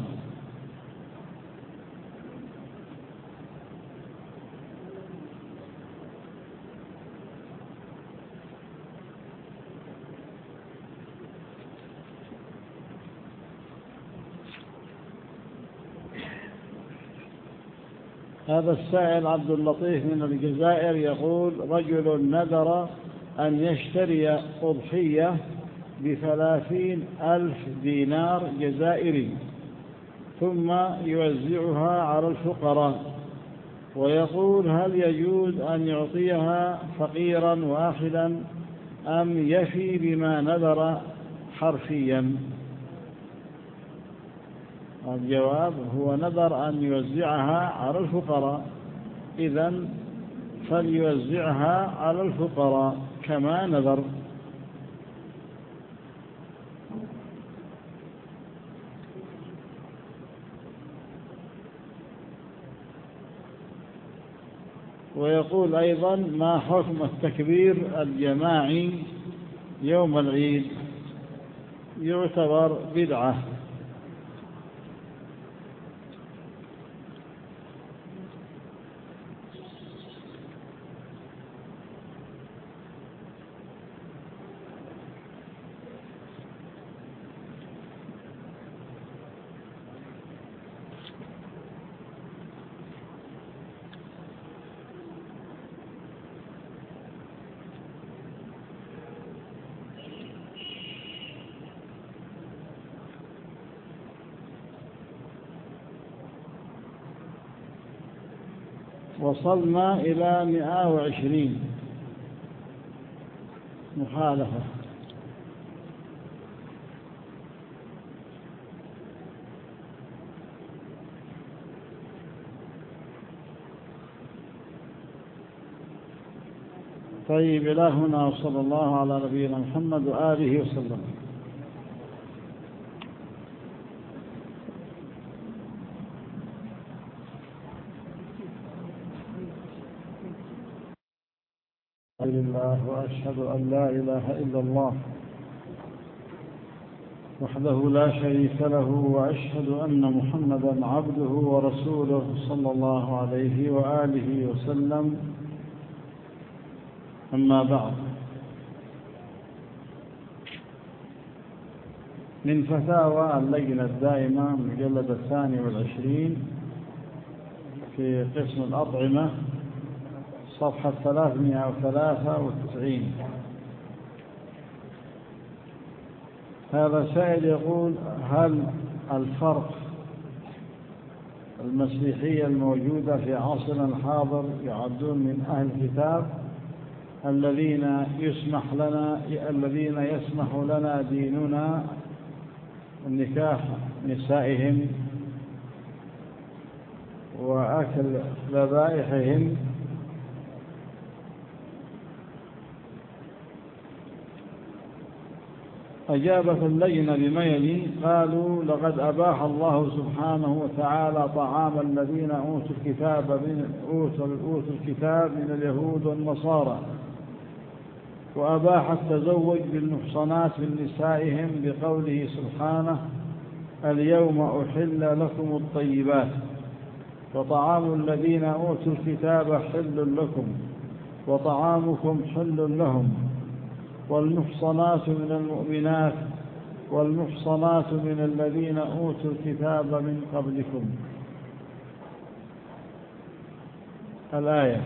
هذا السائل عبد اللطيف من الجزائر يقول: رجل نذر أن يشتري أضحية بثلاثين ألف دينار جزائري ثم يوزعها على الفقراء، ويقول: هل يجوز أن يعطيها فقيرا واحدا أم يفي بما نذر حرفيا؟ الجواب: هو نذر أن يوزعها على الفقراء، إذن فليوزعها على الفقراء كما نذر. ويقول أيضا: ما حكم التكبير الجماعي يوم العيد؟ يعتبر بدعة. وصلنا إلى مئة وعشرين مخالفة. طيب، إلى هنا وصلى الله على نبينا محمد وآله وسلم. لله وأشهد أن لا إله إلا الله وحده لا شريك له، وأشهد أن محمدا عبده ورسوله صلى الله عليه وآله وسلم. أما بعد، من فتاوى اللجنة الدائمة المجلد الثاني والعشرين في قسم الأطعمة صفحة ثلاثمائة وثلاثة وتسعين. هذا سائل يقول: هل الفرق المسيحية الموجودة في عصرنا الحاضر يعدون من أهل الكتاب الذين يسمح لنا الذين يسمح لنا ديننا النكاح نسائهم وأكل ذبائحهم؟ أجابت اللجنة بما يلي: قالوا: لقد أباح الله سبحانه وتعالى طعام الذين أوتوا الكتاب من أوتوا الكتاب من اليهود والنصارى، وأباح التزوج بالمحصنات من نسائهم بقوله سبحانه: اليوم أحل لكم الطيبات وطعام الذين أوتوا الكتاب حل لكم وطعامكم حل لهم والمحصنات من المؤمنات والمحصنات من الذين أوتوا الكتاب من قبلكم. الآية.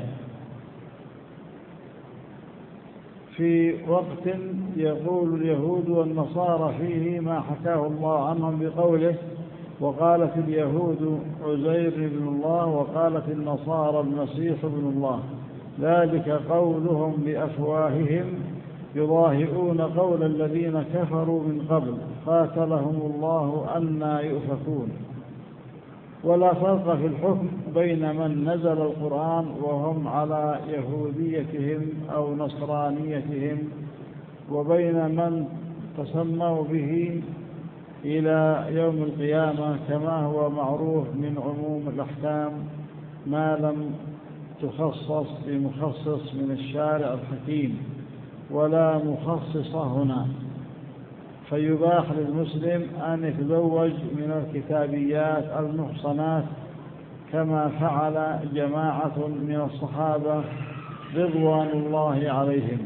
في وقت يقول اليهود والنصارى فيه ما حكاه الله عنهم بقوله: وقالت اليهود عزير بن الله وقالت النصارى المسيح ابن الله، ذلك قولهم بأفواههم يضاهئون قول الذين كفروا من قبل قاتلهم الله أنى يؤفكون. ولا فرق في الحكم بين من نزل القرآن وهم على يهوديتهم أو نصرانيتهم وبين من تسموا به إلى يوم القيامة، كما هو معروف من عموم الأحكام ما لم تخصص بمخصص من الشارع الحكيم ولا مخصص هنا. فيباح للمسلم أن يتزوج من الكتابيات المحصنات كما فعل جماعة من الصحابة رضوان الله عليهم،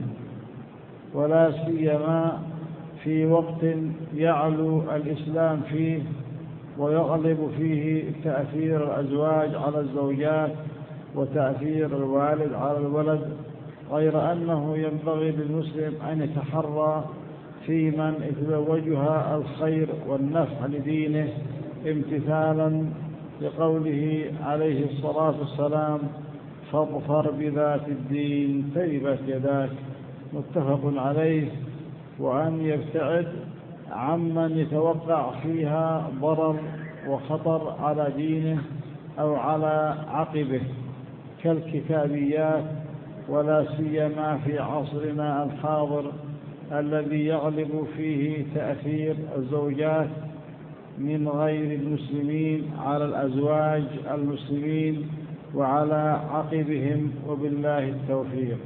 ولا سيما في وقت يعلو الإسلام فيه ويغلب فيه تأثير الأزواج على الزوجات وتأثير الوالد على الولد، غير أنه ينبغي للمسلم أن يتحرى في من يتزوجها الخير والنفع لدينه، امتثالا لقوله عليه الصلاة والسلام: فاظفر بذات الدين تربت يداك، متفق عليه. وأن يبتعد عمن يتوقع فيها ضرر وخطر على دينه أو على عقبه كالكتابيات، ولا سيما في عصرنا الحاضر الذي يغلب فيه تأثير الزوجات من غير المسلمين على الأزواج المسلمين وعلى عقبهم، وبالله التوفيق.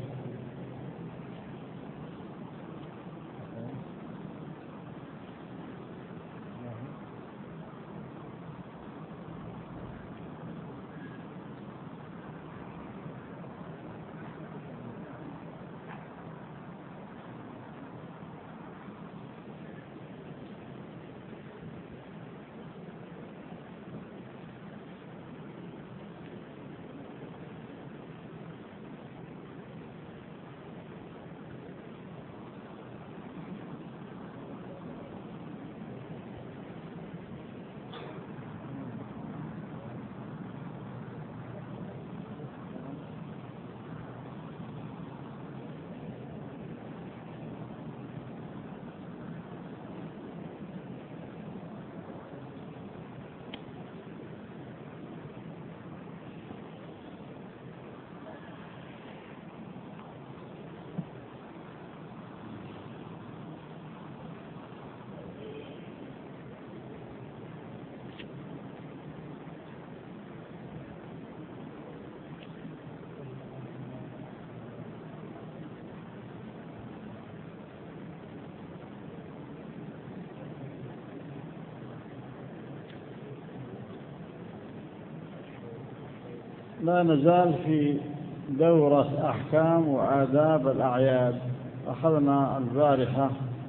لا نزال في دورة أحكام وآداب الأعياد. أخذنا البارحة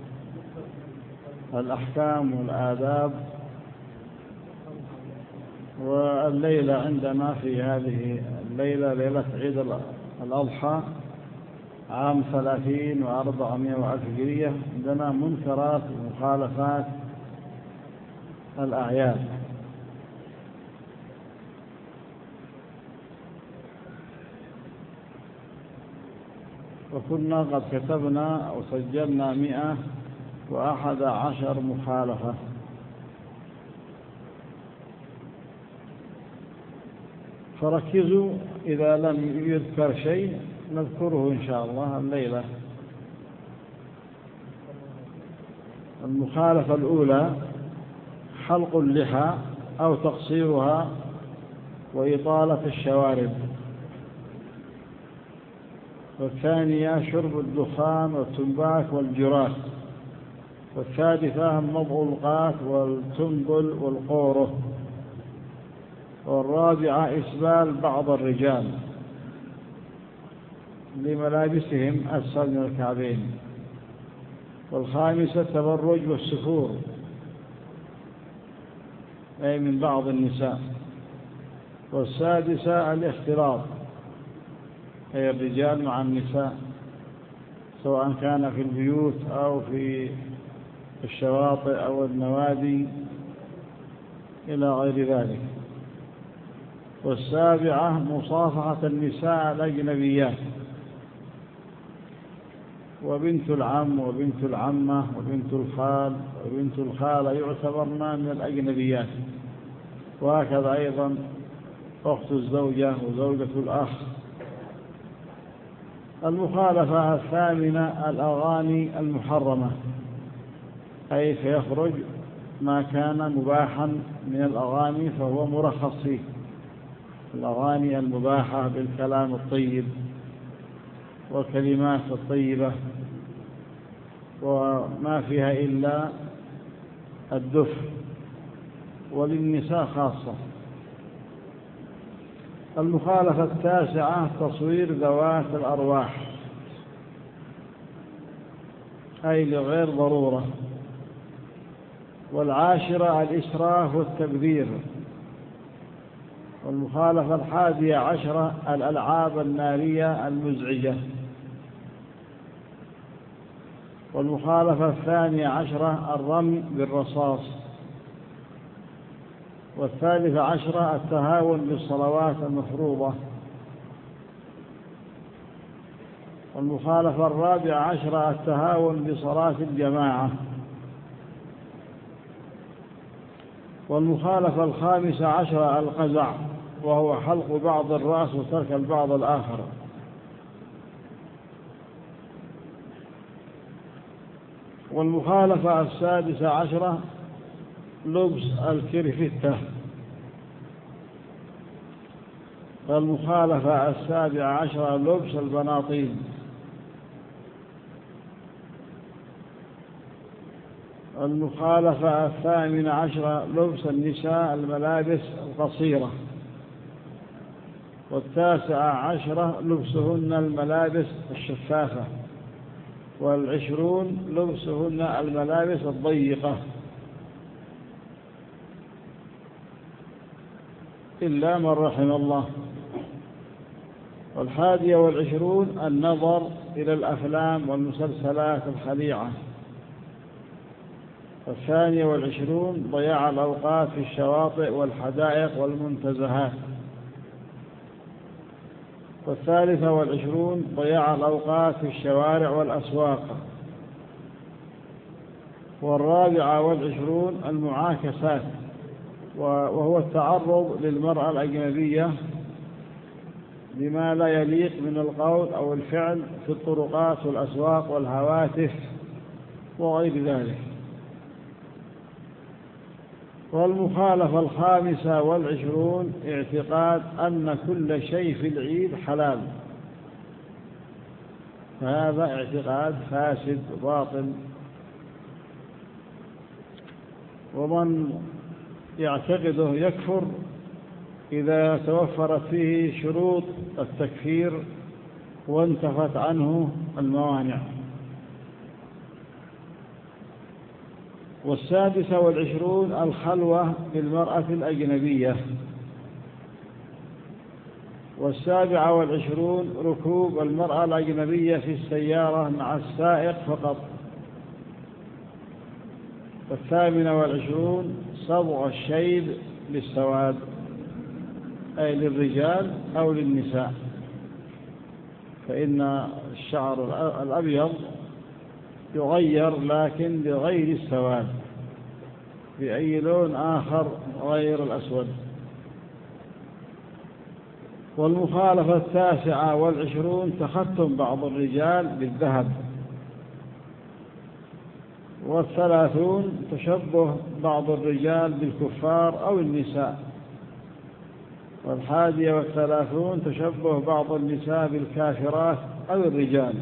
الأحكام والآداب، والليلة عندنا في هذه الليلة ليلة عيد الأضحى عام ثلاثين وأربعمائة وألف هجرية، عندنا منكرات ومخالفات الأعياد. وكنا قد كتبنا أو سجلنا مئة وأحد عشر مخالفة. فركزوا، إذا لم يذكر شيء نذكره إن شاء الله الليلة. المخالفة الأولى حلق اللحى أو تقصيرها وإطالة الشوارب. والثانية شرب الدخان والتنباك والجراث. والثالثة المضغوطات والتنبل والقوره. والرابعة إسبال بعض الرجال لملابسهم أسفل من الكعبين. والخامسة التبرج والسفور أي من بعض النساء. والسادسة الاختلاط أي الرجال مع النساء سواء كان في البيوت أو في الشواطئ أو النوادي إلى غير ذلك. والسابعة مصافحة النساء الأجنبيات، وبنت العم وبنت العمة وبنت الخال وبنت الخالة يعتبرن من الأجنبيات، وهكذا أيضا أخت الزوجة وزوجة الأخ. المخالفة الثامنة الأغاني المحرمة، أي فيخرج ما كان مباحا من الأغاني فهو مرخص فيه. الأغاني المباحة بالكلام الطيب والكلمات الطيبة وما فيها إلا الدف، وللنساء خاصة. المخالفة التاسعة تصوير ذوات الأرواح، أي لغير ضرورة. والعاشرة الإسراف والتبذير. والمخالفة الحادية عشرة الألعاب النارية المزعجة. والمخالفة الثانية عشرة الرمي بالرصاص. والثالثة عشرة التهاون بالصلوات المفروضة. والمخالفة الرابعة عشرة التهاون بصلاة الجماعة. والمخالفة الخامسة عشرة القزع، وهو حلق بعض الرأس وترك البعض الآخر. والمخالفة السادسة عشرة لبس الكرفتة. والمخالفة السابعة عشرة لبس البناطيل. المخالفة الثامنة عشرة لبس النساء الملابس القصيرة. والتاسعة عشرة لبسهن الملابس الشفافة. والعشرون لبسهن الملابس الضيقة إلا من رحم الله. والحادية والعشرون النظر إلى الأفلام والمسلسلات الخليعة. الثانية والعشرون ضياع الأوقات في الشواطئ والحدائق والمنتزهات. والثالثة والعشرون ضياع الأوقات في الشوارع والأسواق. والرابعة والعشرون المعاكسات، وهو التعرض للمرأة الأجنبية بما لا يليق من القول أو الفعل في الطرقات والأسواق والهواتف وغير ذلك. والمخالفة الخامسة والعشرون اعتقاد أن كل شيء في العيد حلال، فهذا اعتقاد فاسد باطل. ومن يعتقده يكفر إذا توفرت فيه شروط التكفير وانتفت عنه الموانع. والسادسة والعشرون الخلوة بالمرأة الأجنبية. والسابعة والعشرون ركوب المرأة الأجنبية في السيارة مع السائق فقط. والثامنة والعشرون صبغ الشيب للسواد، أي للرجال أو للنساء، فإن الشعر الأبيض يغير لكن بغير السواد، بأي لون آخر غير الأسود. والمخالفة التاسعة والعشرون تختم بعض الرجال بالذهب. والثلاثون تشبه بعض الرجال بالكفار أو النساء. والحادية والثلاثون تشبه بعض النساء بالكافرات أو الرجال.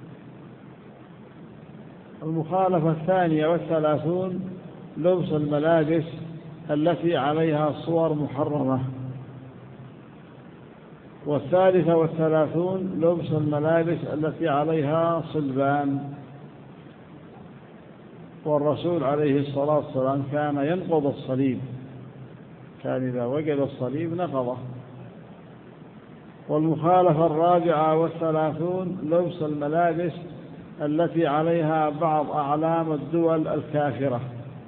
المخالفة الثانية والثلاثون لبس الملابس التي عليها صور محرمة. والثالثة والثلاثون لبس الملابس التي عليها صلبان. والرسول عليه الصلاة والسلام كان ينقض الصليب، كان إذا وجد الصليب نقضه. والمخالفة الرابعة والثلاثون لبس الملابس التي عليها بعض أعلام الدول الكافرة.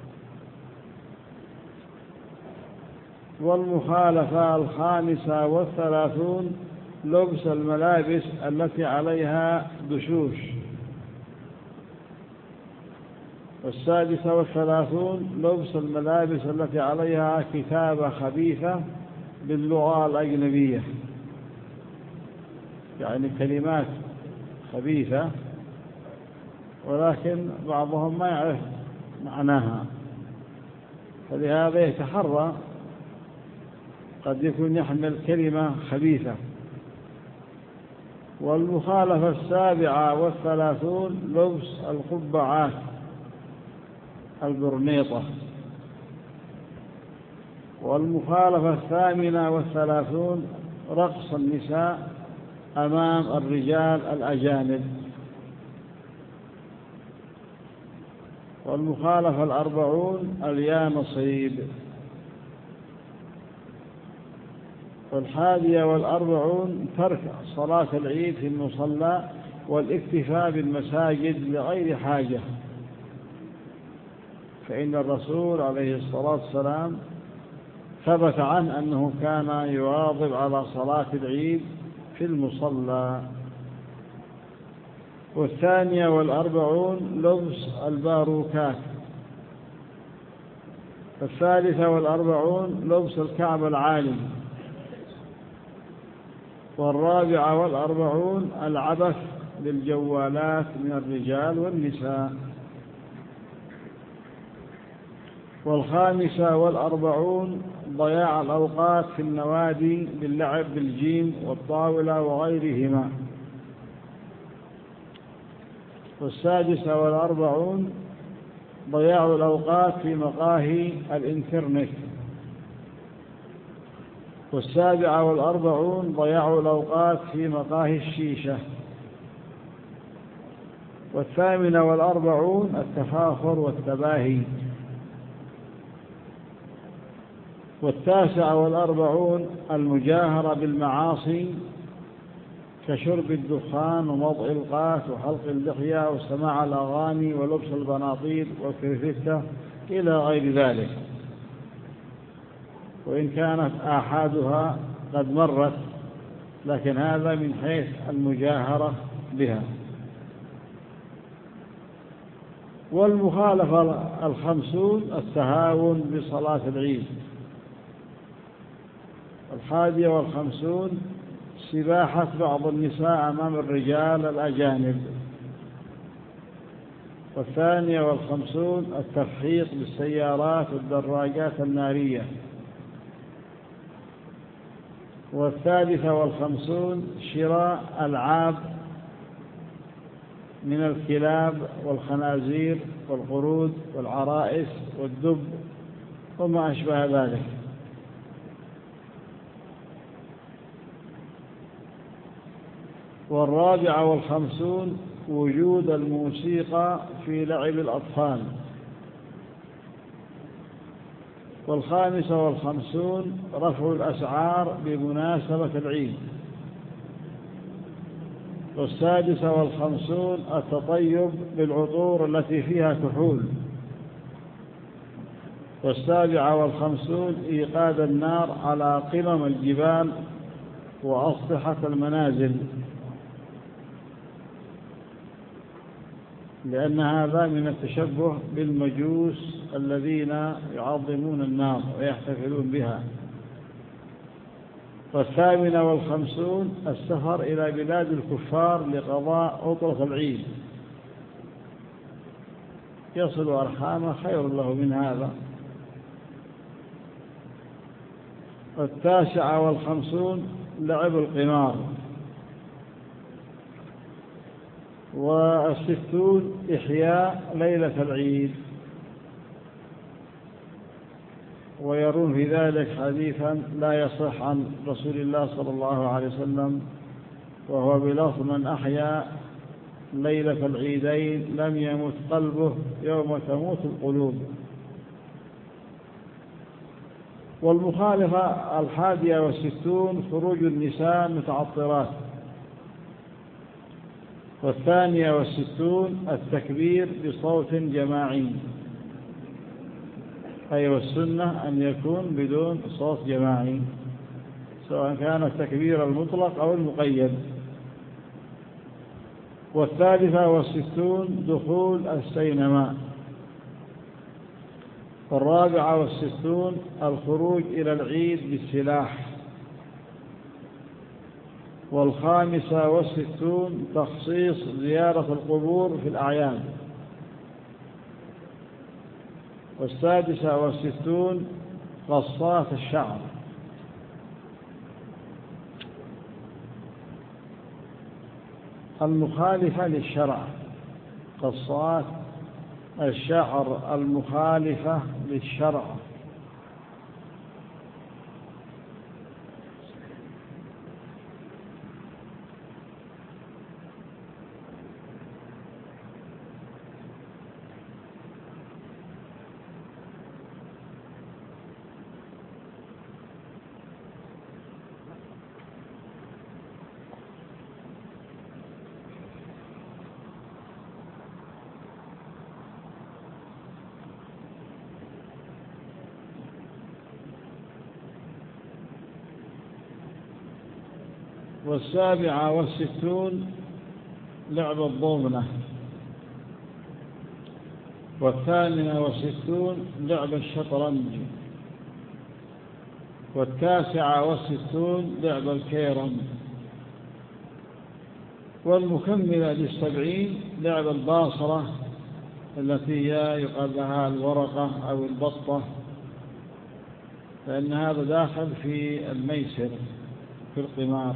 والمخالفة الخامسة والثلاثون لبس الملابس التي عليها دشوش. والسادسة والثلاثون لبس الملابس التي عليها كتابة خبيثة باللغة الأجنبية، يعني كلمات خبيثة ولكن بعضهم ما يعرف معناها، فلهذا يتحرى، قد يكون يحمل كلمة خبيثة. والمخالفة السابعة والثلاثون لبس القبعات البرنيطة. والمخالفة الثامنة والثلاثون رقص النساء أمام الرجال الأجانب. والمخالفة الأربعون اليانصيب. والحادية والأربعون ترك صلاة العيد في المصلى والاكتفاء بالمساجد لغير حاجة، فإن الرسول عليه الصلاة والسلام ثبت عنه أنه كان يواظب على صلاة العيد في المصلى. والثانية والأربعون لبس الباروكات. الثالثة والأربعون لبس الكعب العالي. والرابعة والأربعون العبث بالجوالات من الرجال والنساء. والخامسة والأربعون ضياع الأوقات في النوادي باللعب بالجيم والطاولة وغيرهما. والسادسة والأربعون ضياع الأوقات في مقاهي الإنترنت. والسابعة والأربعون ضياع الأوقات في مقاهي الشيشة. والثامنة والأربعون التفاخر والتباهي. والتاسعة والأربعون المجاهرة بالمعاصي كشرب الدخان ووضع القاس وحلق اللحية وسماع الأغاني ولبس البناطيل والكرفتة إلى غير ذلك، وإن كانت آحادها قد مرت، لكن هذا من حيث المجاهرة بها. والمخالفة الخمسون التهاون بصلاة العيد. الحادية والخمسون سباحة بعض النساء أمام الرجال الأجانب. والثانية والخمسون التفحيط بالسيارات والدراجات النارية. والثالثة والخمسون شراء ألعاب من الكلاب والخنازير والقرود والعرائس والدب وما أشبه ذلك. والرابعة والخمسون وجود الموسيقى في لعب الأطفال. والخامسة والخمسون رفع الأسعار بمناسبة العيد. والسادسة والخمسون التطيب بالعطور التي فيها كحول. والسابعة والخمسون إيقاد النار على قمم الجبال وأسطحة المنازل، لأن هذا من التشبه بالمجوس الذين يعظمون النار ويحتفلون بها. والثامنة والخمسون السفر إلى بلاد الكفار لقضاء عطلة العيد، يصل أرحامه خير له من هذا. والتاسعة والخمسون لعب القمار. والستون إحياء ليلة العيد، ويرون في ذلك حديثا لا يصح عن رسول الله صلى الله عليه وسلم، وهو بلفظ: من أحيا ليلة العيدين لم يمت قلبه يوم تموت القلوب. والمخالفة الحادية والستون خروج النساء متعطرات. والثانية والستون التكبير بصوت جماعي، أي والسنة أن يكون بدون صوت جماعي، سواء كان التكبير المطلق أو المقيد. والثالثة والستون دخول السينما. والرابعة والستون الخروج إلى العيد بالسلاح. والخامسة والستون تخصيص زيارة القبور في الأعياد. والسادسة والستون قصات الشعر. المخالفة للشرع، قصات الشعر المخالفة للشرع. والسابعة والستون لعب الضمنة. والثامنة والستون لعب الشطرنج. والتاسعة والستون لعب الكيرم. والمكملة للسبعين لعب الباصرة، التي يقال لها الورقة أو البطة، لأن هذا داخل في الميسر في القمار.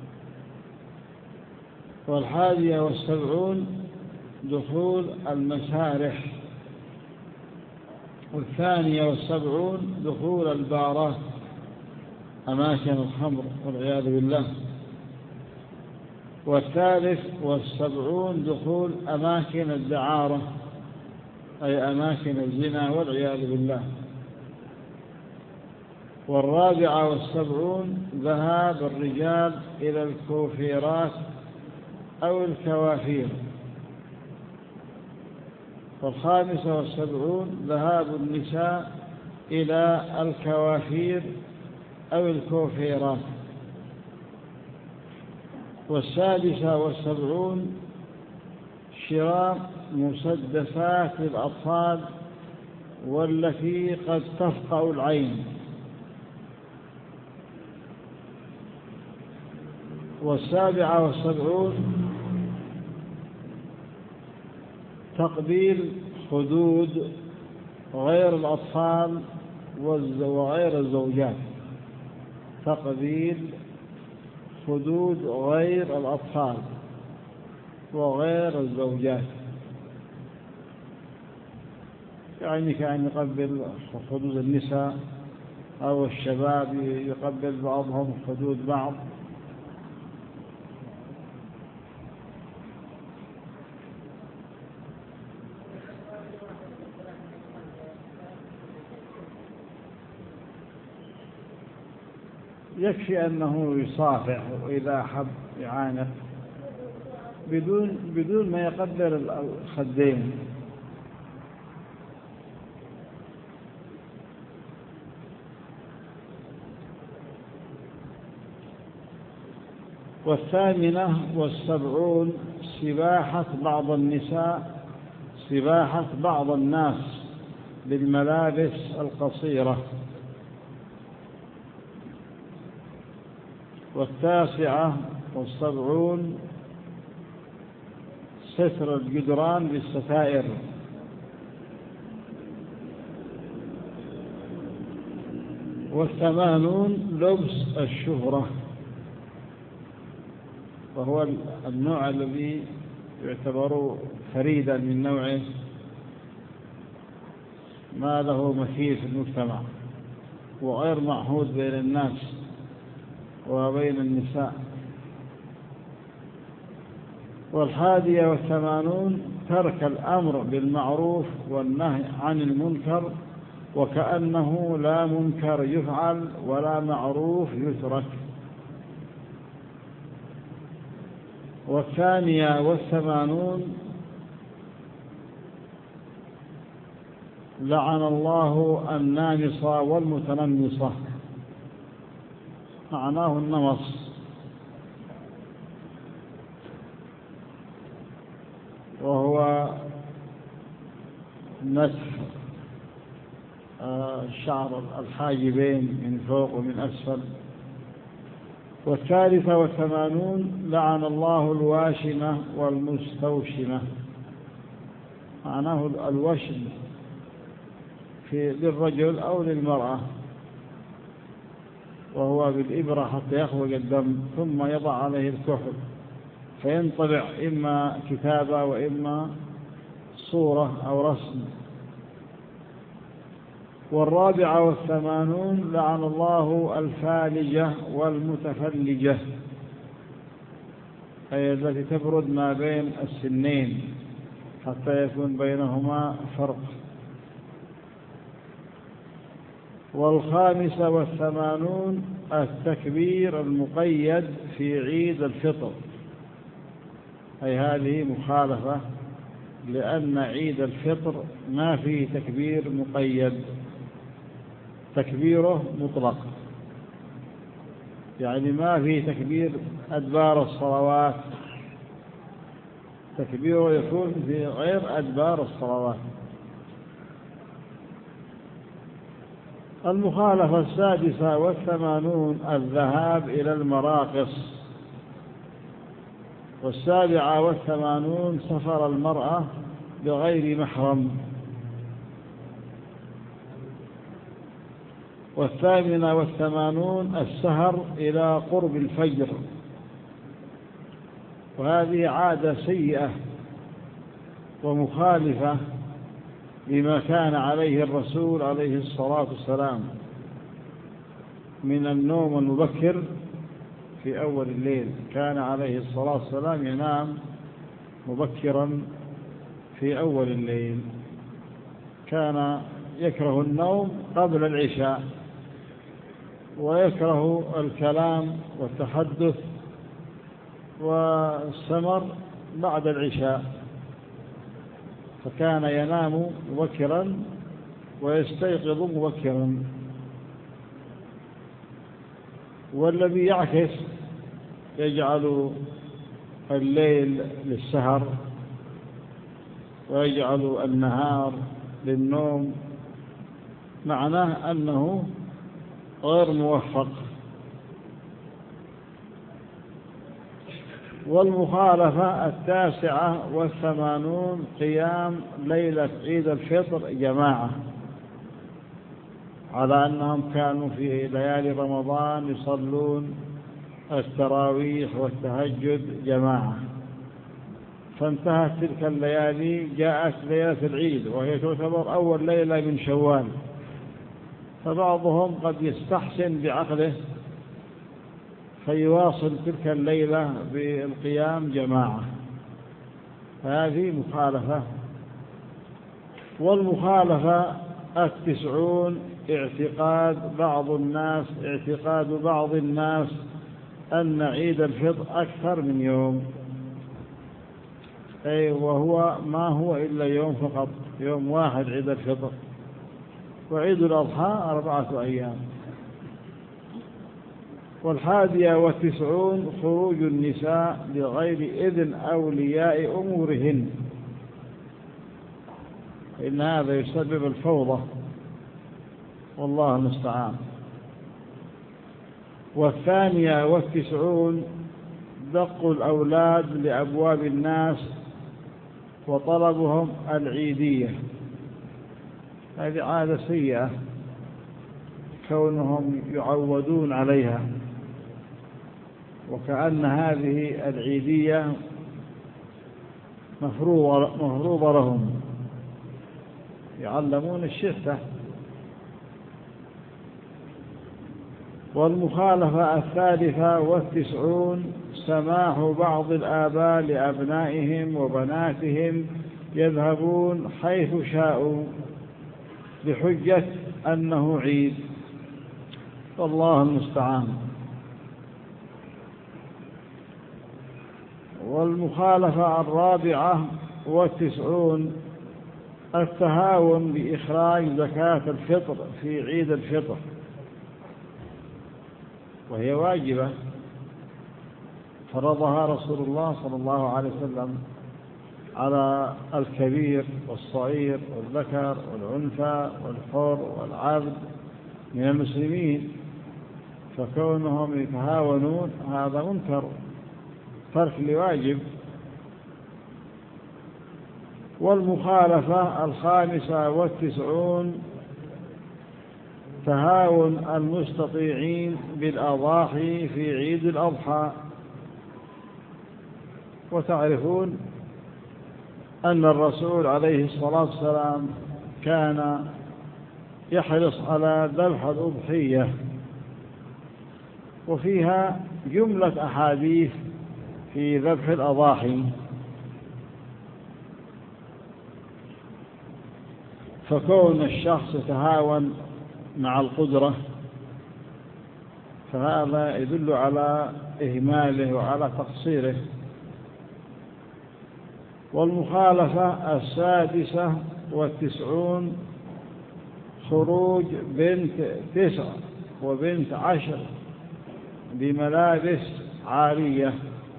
والحادية والسبعون دخول المسارح. والثانية والسبعون دخول البارات، أماكن الخمر والعياذ بالله. والثالث والسبعون دخول أماكن الدعارة، أي أماكن الزنا والعياذ بالله. والرابعة والسبعون ذهاب الرجال إلى الكوفيرات أو الكوافير. والخامسة والسبعون ذهاب النساء إلى الكوافير أو الكوفيرات. والسادسة والسبعون شراء مسدسات للأطفال والتي قد تفقع العين. والسابعة والسبعون تقبيل خدود غير الأطفال وغير الزوجات. تقبيل خدود غير الأطفال وغير الزوجات، يعني كأن يقبل خدود النساء أو الشباب يقبل بعضهم خدود بعض. يكفي أنه يصافح وإذا حب يعانق بدون بدون ما يقدر الخدين. والثامنة والسبعون سباحة بعض النساء سباحة بعض الناس بالملابس القصيرة. والتاسعة والسبعون ستر الجدران بالستائر. والثمانون لبس الشهرة، وهو النوع الذي يعتبر فريدا من نوعه ما له مثيل في المجتمع وغير معهود بين الناس وبين النساء. والحادية والثمانون ترك الأمر بالمعروف والنهي عن المنكر وكأنه لا منكر يفعل ولا معروف يترك. والثانية والثمانون لعن الله النامصة والمتنمصة، معناه النمص، وهو نسف شعر الحاجبين من فوق ومن أسفل. والثالثة والثمانون لعن الله الواشمة والمستوشمة، معناه الوشم في للرجل أو للمرأة، وهو بالإبرة حتى يخرج الدم ثم يضع عليه الكحل فينطبع إما كتابة وإما صورة أو رسم. والرابعة والثمانون لعن الله الفالجة والمتفلجة، أي التي تبرد ما بين السنين حتى يكون بينهما فرق. والخامسة والثمانون التكبير المقيد في عيد الفطر، أي هذه مخالفة، لأن عيد الفطر ما فيه تكبير مقيد، تكبيره مطلق، يعني ما فيه تكبير أدبار الصلوات، تكبيره يكون في غير أدبار الصلوات. المخالفة السادسة والثمانون الذهاب إلى المراقص. والسابعة والثمانون سفر المرأة بغير محرم. والثامنة والثمانون السهر إلى قرب الفجر، وهذه عادة سيئة ومخالفة لما كان عليه الرسول عليه الصلاة والسلام من النوم المبكر في أول الليل. كان عليه الصلاة والسلام ينام مبكرا في أول الليل، كان يكره النوم قبل العشاء ويكره الكلام والتحدث والسمر بعد العشاء، فكان ينام مبكرا ويستيقظ مبكرا. والذي يعكس يجعل الليل للسهر ويجعل النهار للنوم، معناه أنه غير موفق. والمخالفة التاسعة والثمانون قيام ليلة عيد الفطر جماعة، على أنهم كانوا في ليالي رمضان يصلون التراويح والتهجد جماعة، فانتهت تلك الليالي جاءت ليلة العيد وهي تعتبر أول ليلة من شوال، فبعضهم قد يستحسن بعقله فيواصل تلك الليلة بالقيام جماعة، هذه مخالفة. والمخالفة التسعون اعتقاد بعض الناس اعتقاد بعض الناس أن عيد الفطر أكثر من يوم، أي وهو ما هو إلا يوم فقط، يوم واحد عيد الفطر، وعيد الأضحى أربعة أيام. والحادية والتسعون خروج النساء بغير إذن أولياء أمورهن، إن هذا يسبب الفوضى والله المستعان. والثانية والتسعون دق الأولاد لأبواب الناس وطلبهم العيدية، هذه عادة سيئة كونهم يعودون عليها، وكأن هذه العيدية مفروضة لهم، يعلمون الشتة. والمخالفة الثالثة والتسعون سماح بعض الآباء لأبنائهم وبناتهم يذهبون حيث شاءوا بحجة أنه عيد، والله المستعان. والمخالفة الرابعة والتسعون التهاون بإخراج زكاة الفطر في عيد الفطر، وهي واجبة فرضها رسول الله صلى الله عليه وسلم على الكبير والصغير والذكر والأنثى والحر والعبد من المسلمين، فكونهم يتهاونون هذا منكر، ترك لواجب. والمخالفة الخامسة والتسعون تهاون المستطيعين بالأضاحي في عيد الأضحى. وتعرفون أن الرسول عليه الصلاة والسلام كان يحرص على ذبح الأضحية، وفيها جملة أحاديث في ذبح الأضاحي. فكون الشخص يتهاون مع القدرة فهذا يدل على إهماله وعلى تقصيره. والمخالفة السادسة والتسعون خروج بنت تسع وبنت عشر بملابس عارية.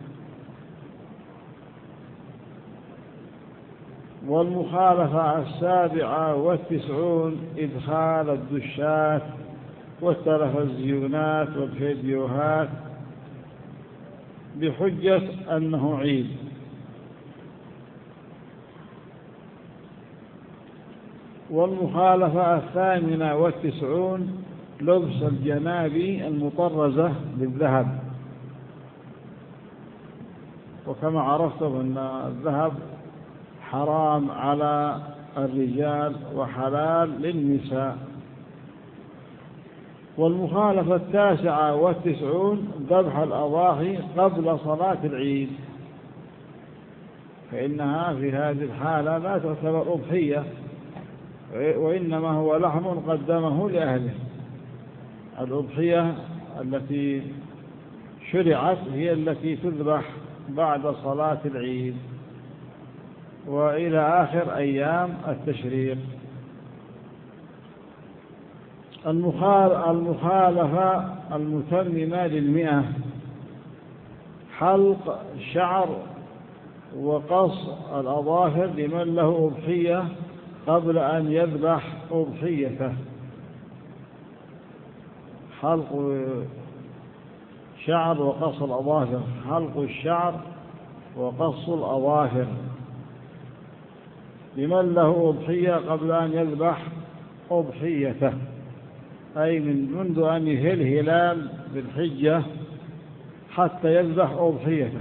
والمخالفة السابعة والتسعون إدخال الدشات والتلفزيونات والفيديوهات بحجة أنه عيد. والمخالفة الثامنة والتسعون لبس الجنابي المطرزة بالذهب، وكما عرفتم أن الذهب حرام على الرجال وحلال للنساء. والمخالفة التاسعة والتسعون ذبح الأضاحي قبل صلاة العيد، فإنها في هذه الحالة لا تعتبر أضحية، وإنما هو لحم قدمه لأهله. الأضحية التي شرعت هي التي تذبح بعد صلاة العيد وإلى آخر أيام التشريق. المخالفة المتممة للمئة حلق شعر وقص الأظافر لمن له أضحية قبل أن يذبح أضحيته. حلق شعر وقص الأظافر، حلق الشعر وقص الأظافر لمن له أضحية قبل أن يذبح أضحيته، أي من منذ أن يهل هلال بالحجة حتى يذبح أضحيته.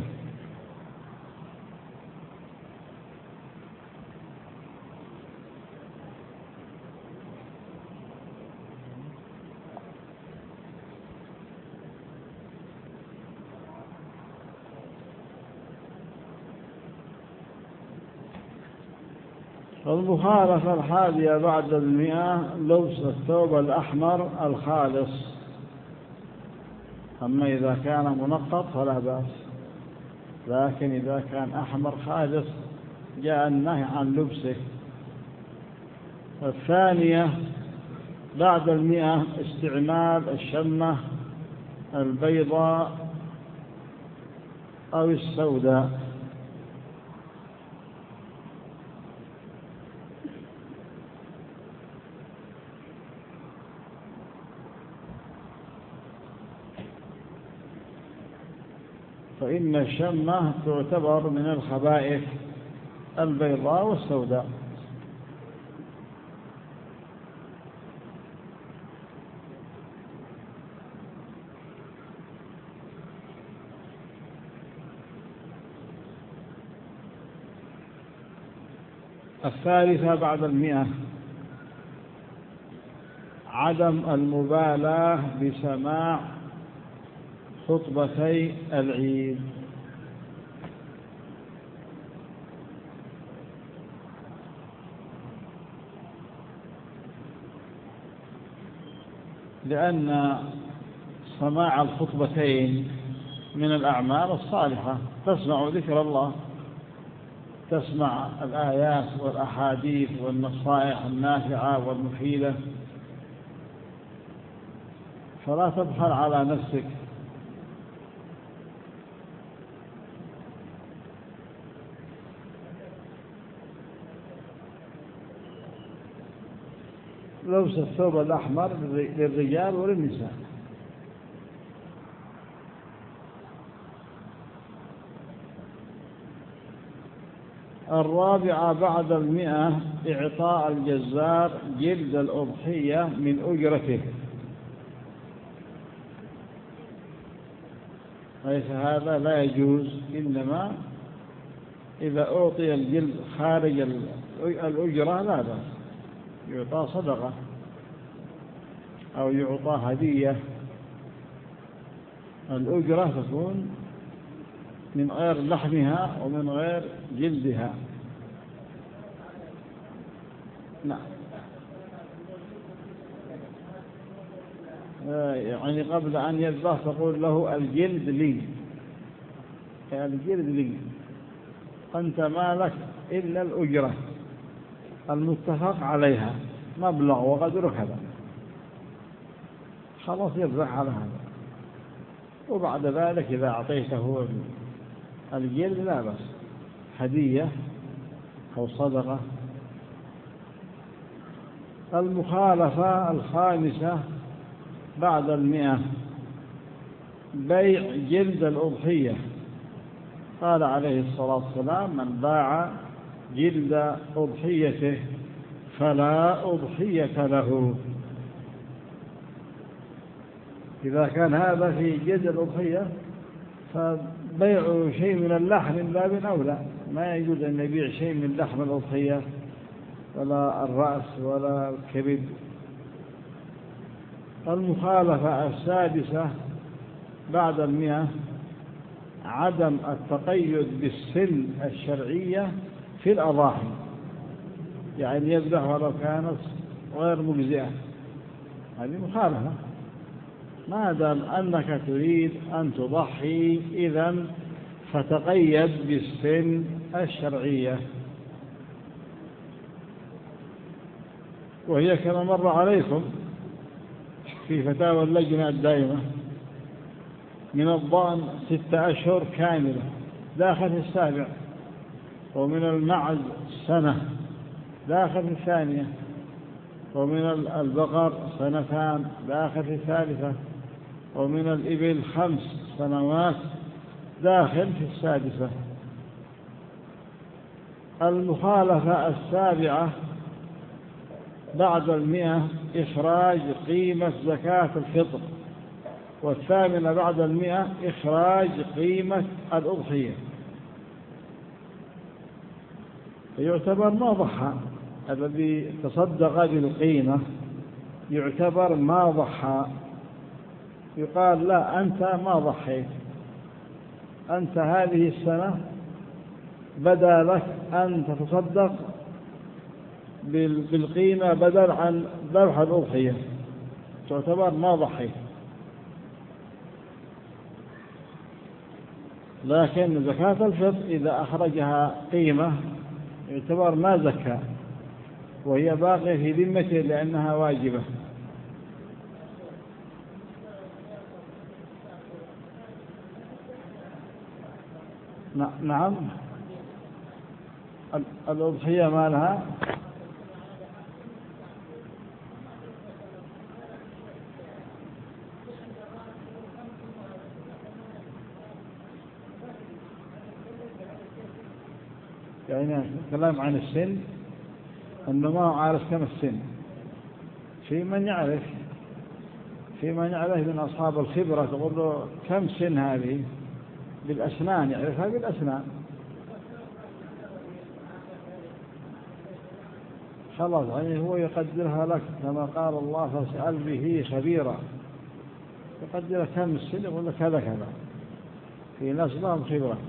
المخالفة الحادية بعد المئة لبس الثوب الأحمر الخالص، أما إذا كان منقط فلا بأس، لكن إذا كان أحمر خالص جاء النهي عن لبسه. الثانية بعد المئة استعمال الشمة البيضاء أو السوداء. فإن الشمة تعتبر من الخبائث البيضاء والسوداء. الثالثة بعد المئة عدم المبالاة بسماع خطبتي العيد، لأن سماع الخطبتين من الأعمال الصالحة، تسمع ذكر الله، تسمع الآيات والأحاديث والنصائح النافعة والمفيدة، فلا تبخل على نفسك. لبس الثوب الأحمر للرجال وللنساء. الرابعة بعد المئة إعطاء الجزار جلد الأضحية من أجرته، ليس هذا لا يجوز، إنما إذا أعطي الجلد خارج الأجرة لا بأس، يعطى صدقة أو يعطى هدية. الأجرة تكون من غير لحمها ومن غير جلدها. نعم، يعني قبل أن يذبح تقول له الجلد لي، الجلد لي، أنت ما لك إلا الأجرة المتفق عليها، مبلغ وقدر كذا، خلاص يذبح على هذا. وبعد ذلك إذا أعطيته الجلد لا بأس، هدية أو صدقة. المخالفة الخامسة بعد المئة بيع جلد الأضحية. قال عليه الصلاة والسلام: من باع جلد أضحيته فلا أضحية له. إذا كان هذا في جلد الأضحية فبيع شيء من اللحم من باب أولى، ما يجوز أن يبيع شيء من لحم الأضحية ولا الرأس ولا الكبد. المخالفة السادسة بعد المئة عدم التقيد بالسن الشرعية في الأضاحي، يعني يذبح ولو كانت غير مجزئة، هذه مخالفة. ما دام أنك تريد أن تضحي إذن فتقيد بالسن الشرعية، وهي كما مر عليكم في فتاوى اللجنة الدائمة: من الضأن ستة أشهر كاملة داخل في السابع، ومن المعز سنة داخل في الثانية، ومن البقر سنتان داخل في الثالثة، ومن الإبل خمس سنوات داخل في السادسة. المخالفة السابعة بعد المئة إخراج قيمة زكاة الفطر، والثامنة بعد المئة إخراج قيمة الأضحية، يعتبر ما ضحى. الذي تصدق بالقيمة يعتبر ما ضحى، يقال لا أنت ما ضحيت، أنت هذه السنة بدا لك أن تتصدق بالقيمة بدل عن ذبح الأضحية، تعتبر ما ضحيت. لكن زكاة الفطر إذا أخرجها قيمة يعتبر ما زكى، وهي باقية في ذمته لأنها واجبة. نعم، الأضحية ما لها يعني كلام عن السن، أنه ما عارف كم السن. في من يعرف في من يعرف من أصحاب الخبرة، تقول له كم سن هذه بالأسنان، يعرفها بالأسنان. خلاص يعني هو يقدرها لك كما قال الله فاسأل به خبيرا، يقدر كم السنة يقول لك هذا كذا. في ناس لهم خبرة.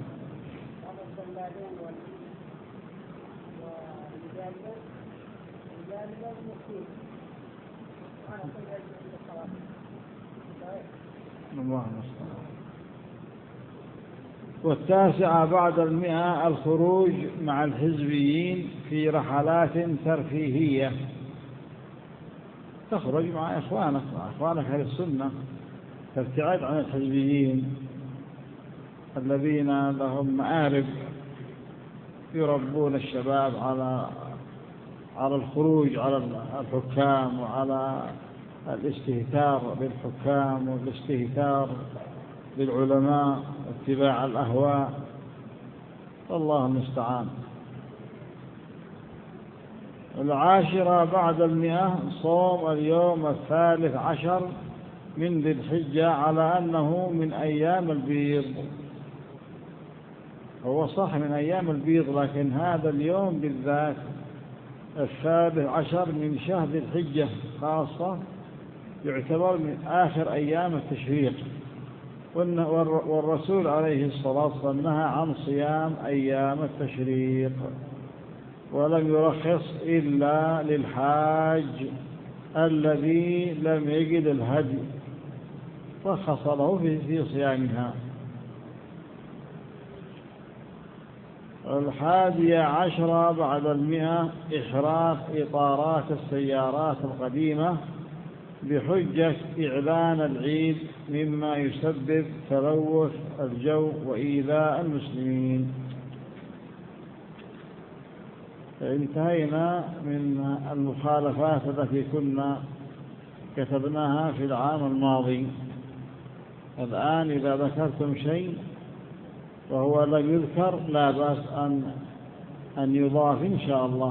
الله المستعان. والتاسعة بعد المئة الخروج مع الحزبيين في رحلات ترفيهية، تخرج مع إخوانك مع إخوانك أهل السنة، تبتعد عن الحزبيين الذين لهم مآرب يربون الشباب على على الخروج على الحكام وعلى الاستهتار بالحكام والاستهتار بالعلماء واتباع الأهواء. الله المستعان. العاشرة بعد المئة صوم اليوم الثالث عشر من ذي الحجة على أنه من أيام البيض. هو صح من أيام البيض، لكن هذا اليوم بالذات الثالث عشر من شهر ذي الحجة خاصة يعتبر من آخر أيام التشريق، والرسول عليه الصلاة والسلام نهى عن صيام أيام التشريق، ولم يرخص إلا للحاج الذي لم يجد الهدي رخص له في صيامها. الحادية عشرة بعد المئة إحراق إطارات السيارات القديمة بحجة إعلان العيد مما يسبب تلوث الجو وإيذاء المسلمين. انتهينا من المخالفات التي كنا كتبناها في العام الماضي. الآن إذا ذكرتم شيء وهو لم يذكر لا بأس أن أن يضاف إن شاء الله.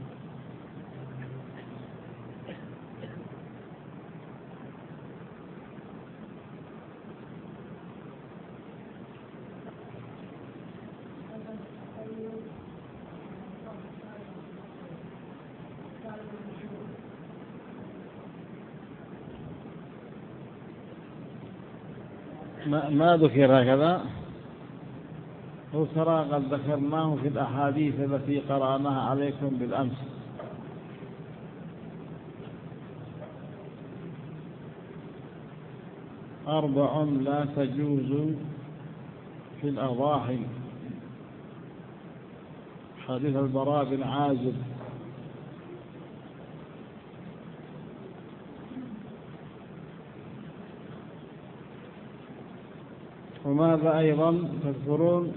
ما, ما ذكر هكذا، هو ترى قد ذكرناه في الأحاديث التي قرأناها عليكم بالأمس. أربع لا تجوز في الأضاحي، حديث البراء بن عازب. وماذا أيضا تذكرون؟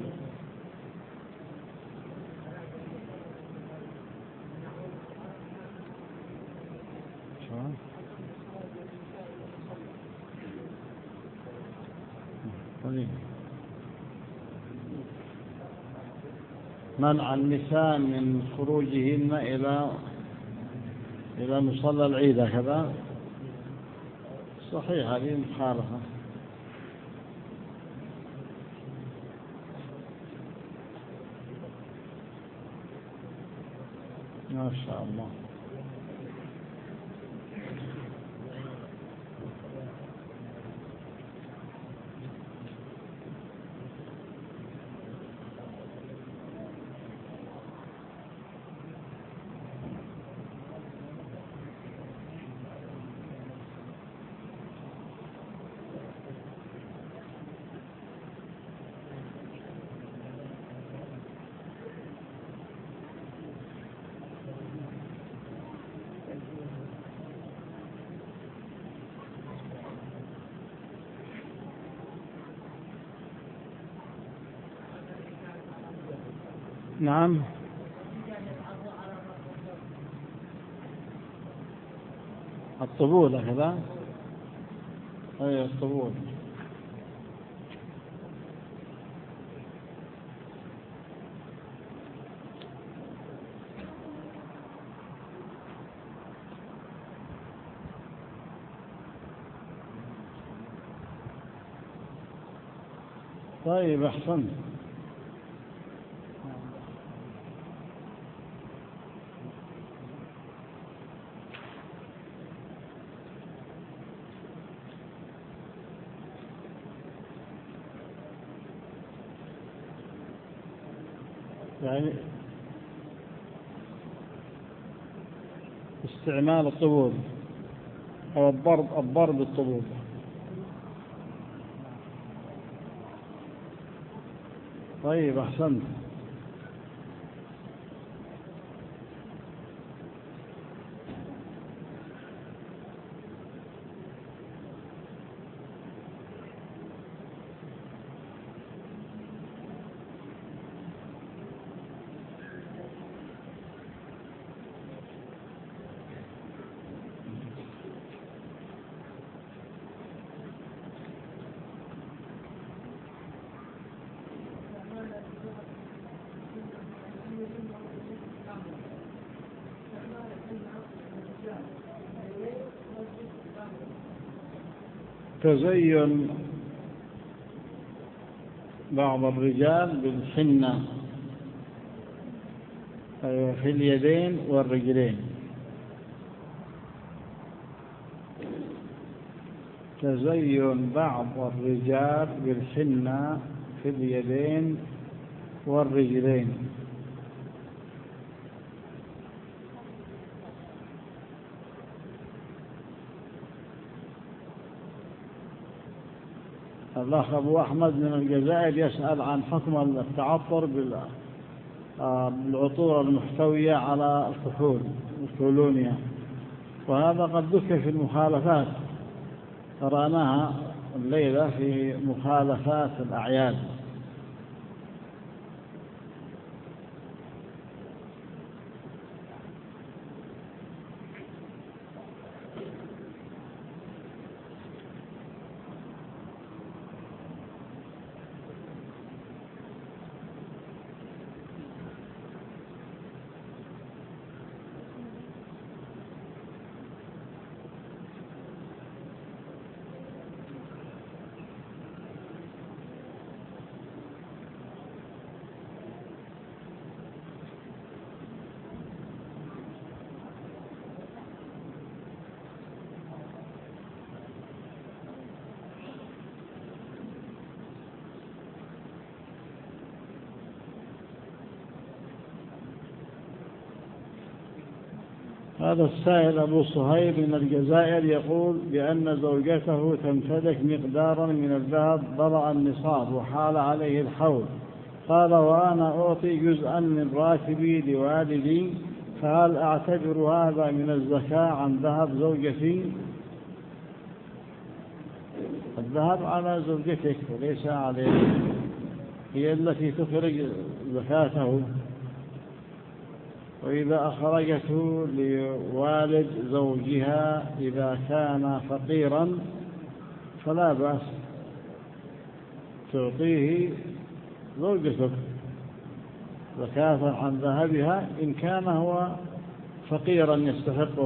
منع النساء من خروجهن إلى إلى مصلى العيد هكذا. صحيح، هذه مخالفة. ما شاء الله. نعم. الطبول هكذا. أي الطبول. طيب أحسن. يعني استعمال الطبول أو الضرب الضرب بالطبول. طيب أحسنت. تزين بعض الرجال بالحنة في اليدين والرجلين. تزين بعض الرجال بالحنة في اليدين والرجلين. الأخ أبو أحمد من الجزائر يسأل عن حكم التعطر بالعطور المحتوية على الكحول الكولونيا، وهذا قد ذكر في المخالفات، قرأناها الليلة في مخالفات الأعياد. هذا السائل أبو صهيب من الجزائر يقول بأن زوجته تمتلك مقدارا من الذهب بلغ النصاب وحال عليه الحول، قال وأنا أعطي جزءا من راتبي لوالدي، فهل أعتبر هذا من الزكاة عن ذهب زوجتي؟ الذهب على زوجتك وليس عليك، هي التي تخرج زكاته، وإذا أخرجته لوالد زوجها إذا كان فقيرا فلا بأس، تعطيه زوجتك زكاة عن ذهبها إن كان هو فقيرا يستحقه.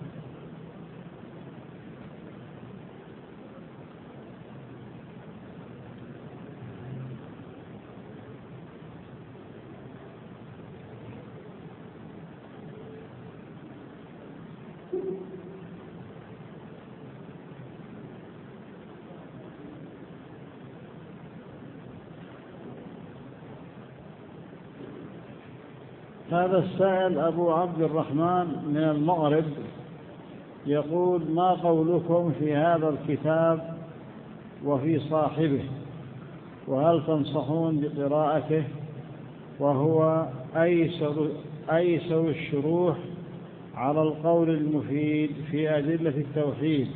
هذا السائل أبو عبد الرحمن من المغرب يقول ما قولكم في هذا الكتاب وفي صاحبه، وهل تنصحون بقراءته؟ وهو أيسر, أيسر الشروح على القول المفيد في أدلة التوحيد.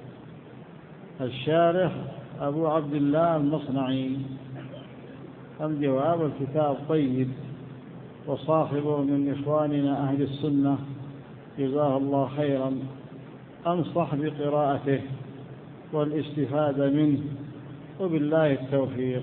الشارح أبو عبد الله المصنعي. الجواب الكتاب طيب، وصاحبه من إخواننا أهل السنة جزاه الله خيرا، أنصح بقراءته والاستفادة منه، وبالله التوفيق.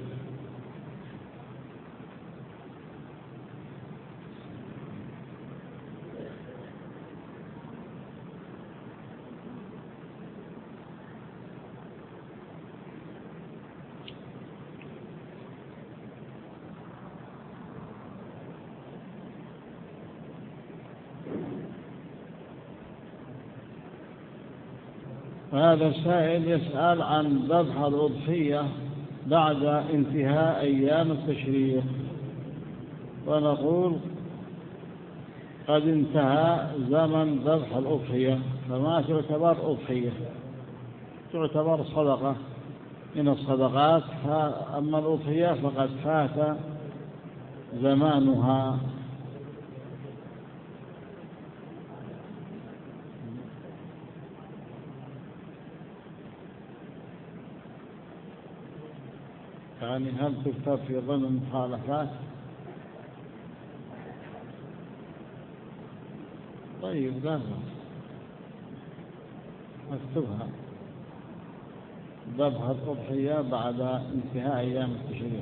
هذا السائل يسأل عن ذبح الأضحية بعد انتهاء أيام التشريق. ونقول قد انتهى زمن ذبح الأضحية، فما تعتبر أضحية، تعتبر صدقة من الصدقات. أما الأضحية فقد فات زمانها. يعني هل تكتب في ضمن المخالفات؟ طيب لا اكتبها، ذبح الأضحية بعد انتهاء أيام التشريق.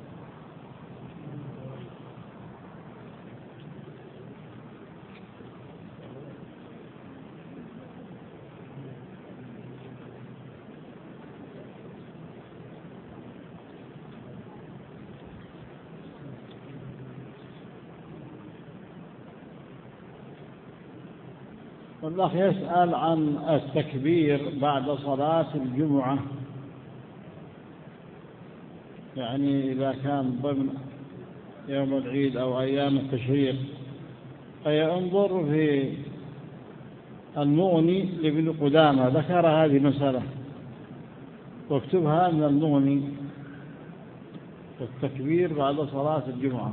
والأخ يسأل عن التكبير بعد صلاة الجمعة، يعني إذا كان ضمن يوم العيد أو أيام التشريق. فينظر في المغني لابن قدامة ذكر هذه المسألة، واكتبها من المغني، التكبير بعد صلاة الجمعة.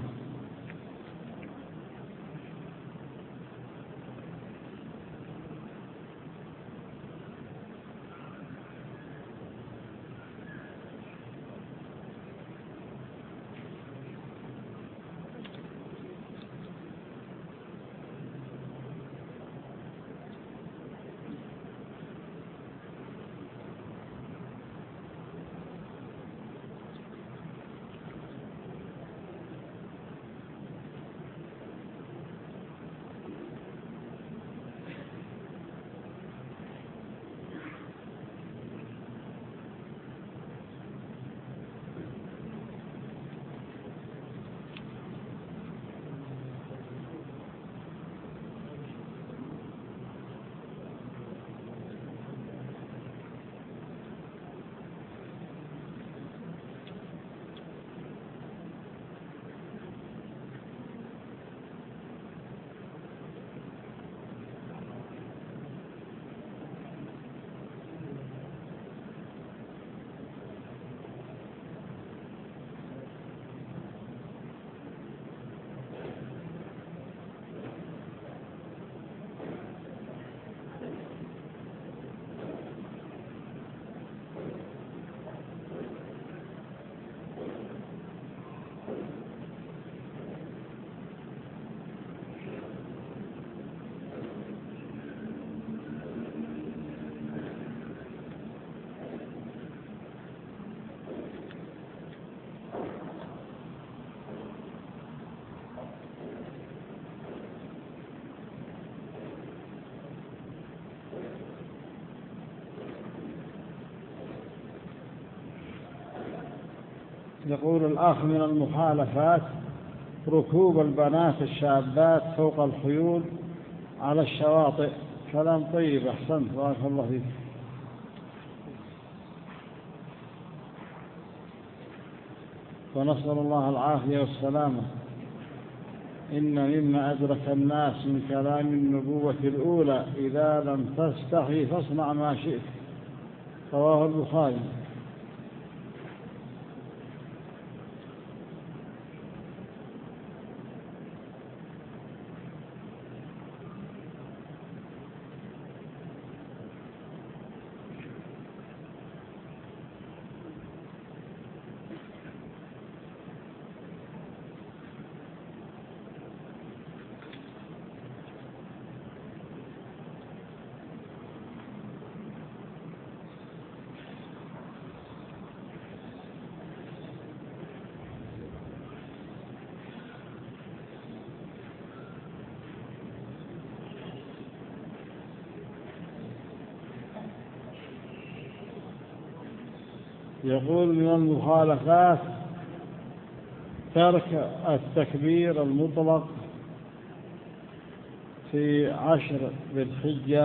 يقول الأخ من المخالفات ركوب البنات الشابات فوق الخيول على الشواطئ. كلام طيب، أحسنت، بارك الله فيك. ونسأل الله العافية والسلامة. إن مما أدرك الناس من كلام النبوة الأولى إذا لم تستحي فاصنع ما شئت، رواه البخاري. يقول من المخالفات ترك التكبير المطلق في عشر ذي الحجة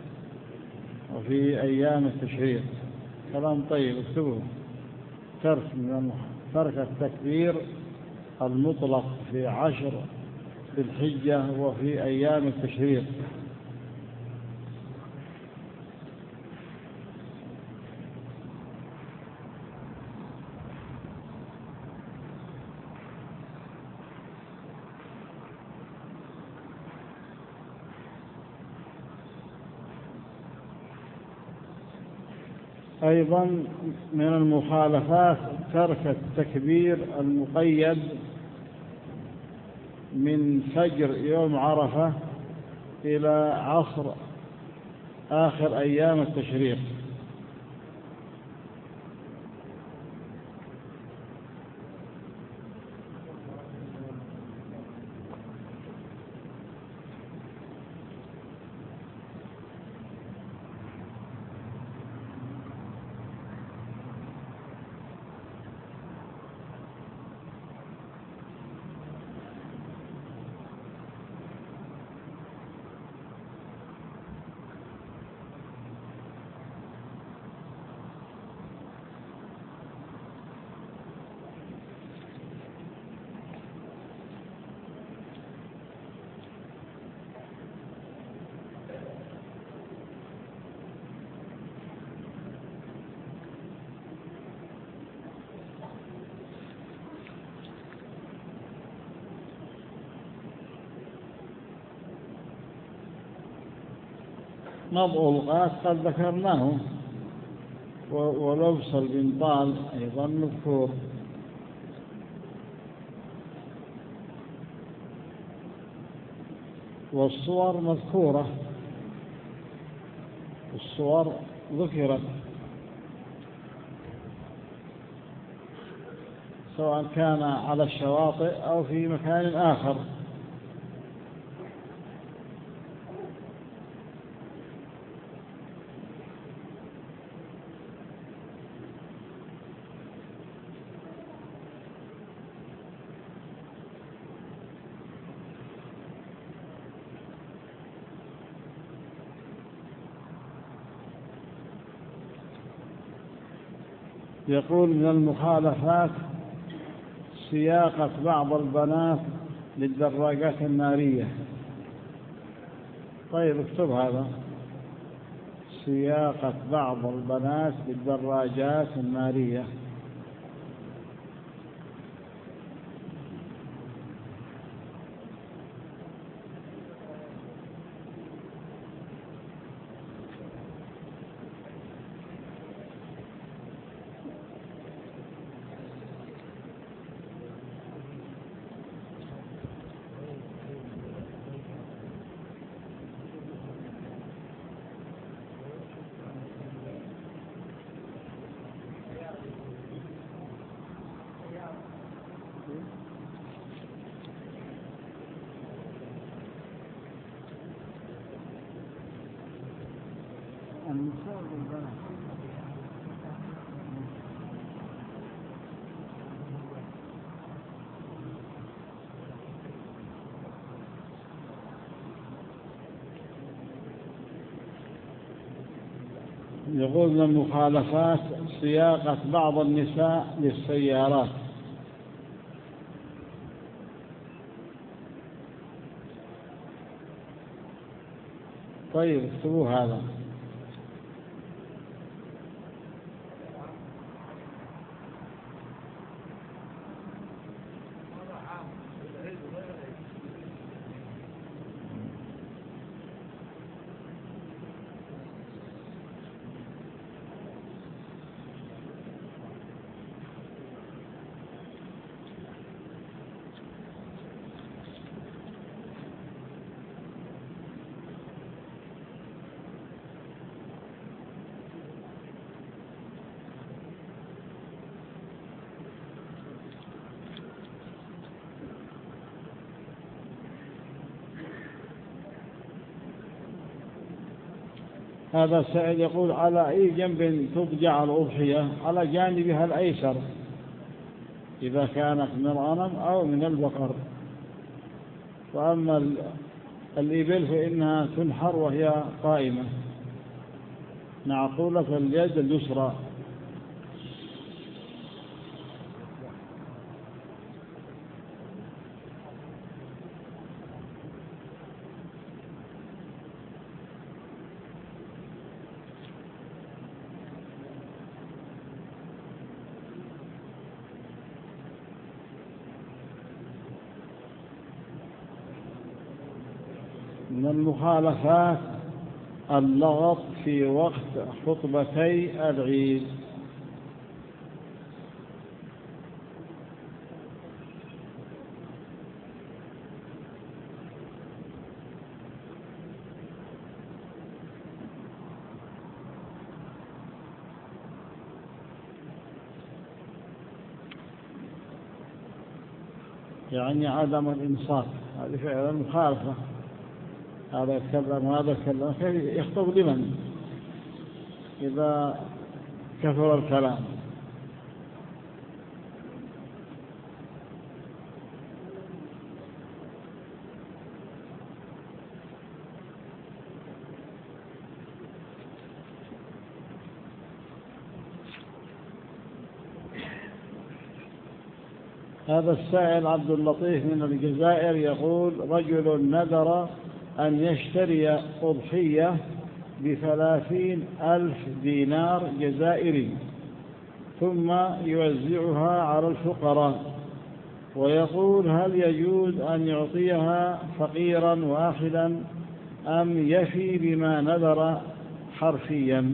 وفي أيام التشريق. كلام طيب، اكتبوه. ترك من ترك التكبير المطلق في عشر ذي الحجة وفي أيام التشريق. أيضا من المخالفات ترك التكبير المقيد من فجر يوم عرفة إلى عصر آخر أيام التشريق. نضع الغاث قد ذكرناه، ولبس البنطال أيضا مذكور. والصور مذكورة، الصور ذكرت سواء كان على الشواطئ أو في مكان آخر. يقول من المخالفات سياقة بعض البنات للدراجات النارية. طيب اكتب هذا، سياقة بعض البنات للدراجات النارية. يقول من المخالفات سياقة بعض النساء للسيارات. طيب اكتبوا هذا. هذا سائل يقول على أي جنب تضجع الأضحية؟ على جانبها الأيسر إذا كانت من الغنم أو من البقر. وأما الإبل فإنها تنحر وهي قائمة معقولة اليد اليسرى. من المخالفات اللغط في وقت خطبتي العيد. يعني عدم الإنصات، هذه فعلا مخالفة، هذا يتكلم وهذا يتكلم، كيف يخطب لمن إذا كثر الكلام؟ هذا السائل عبد اللطيف من الجزائر يقول: رجل نذر أن يشتري أضحية بثلاثين ألف دينار جزائري ثم يوزعها على الفقراء، ويقول: هل يجوز أن يعطيها فقيرا واحدا أم يفي بما نذر حرفيا؟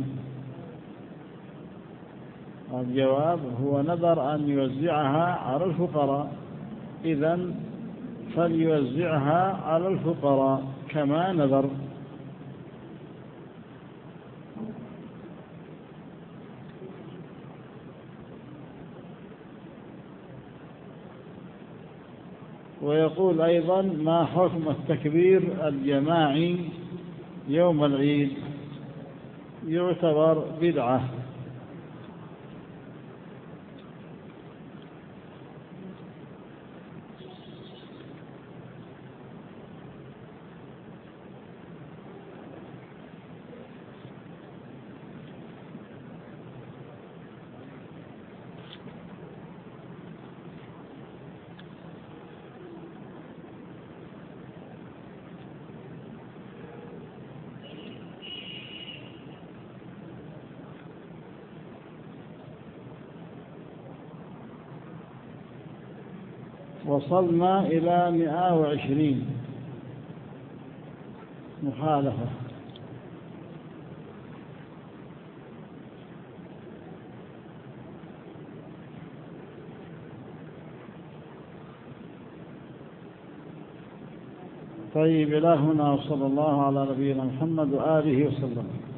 الجواب: هو نذر أن يوزعها على الفقراء، إذن فليوزعها على الفقراء كما نذر. ويقول أيضا: ما حكم التكبير الجماعي يوم العيد؟ يعتبر بدعة. وصلنا إلى مئة وعشرين مخالفة. طيب، إلى هنا وصلى الله على نبينا محمد وآله وسلم.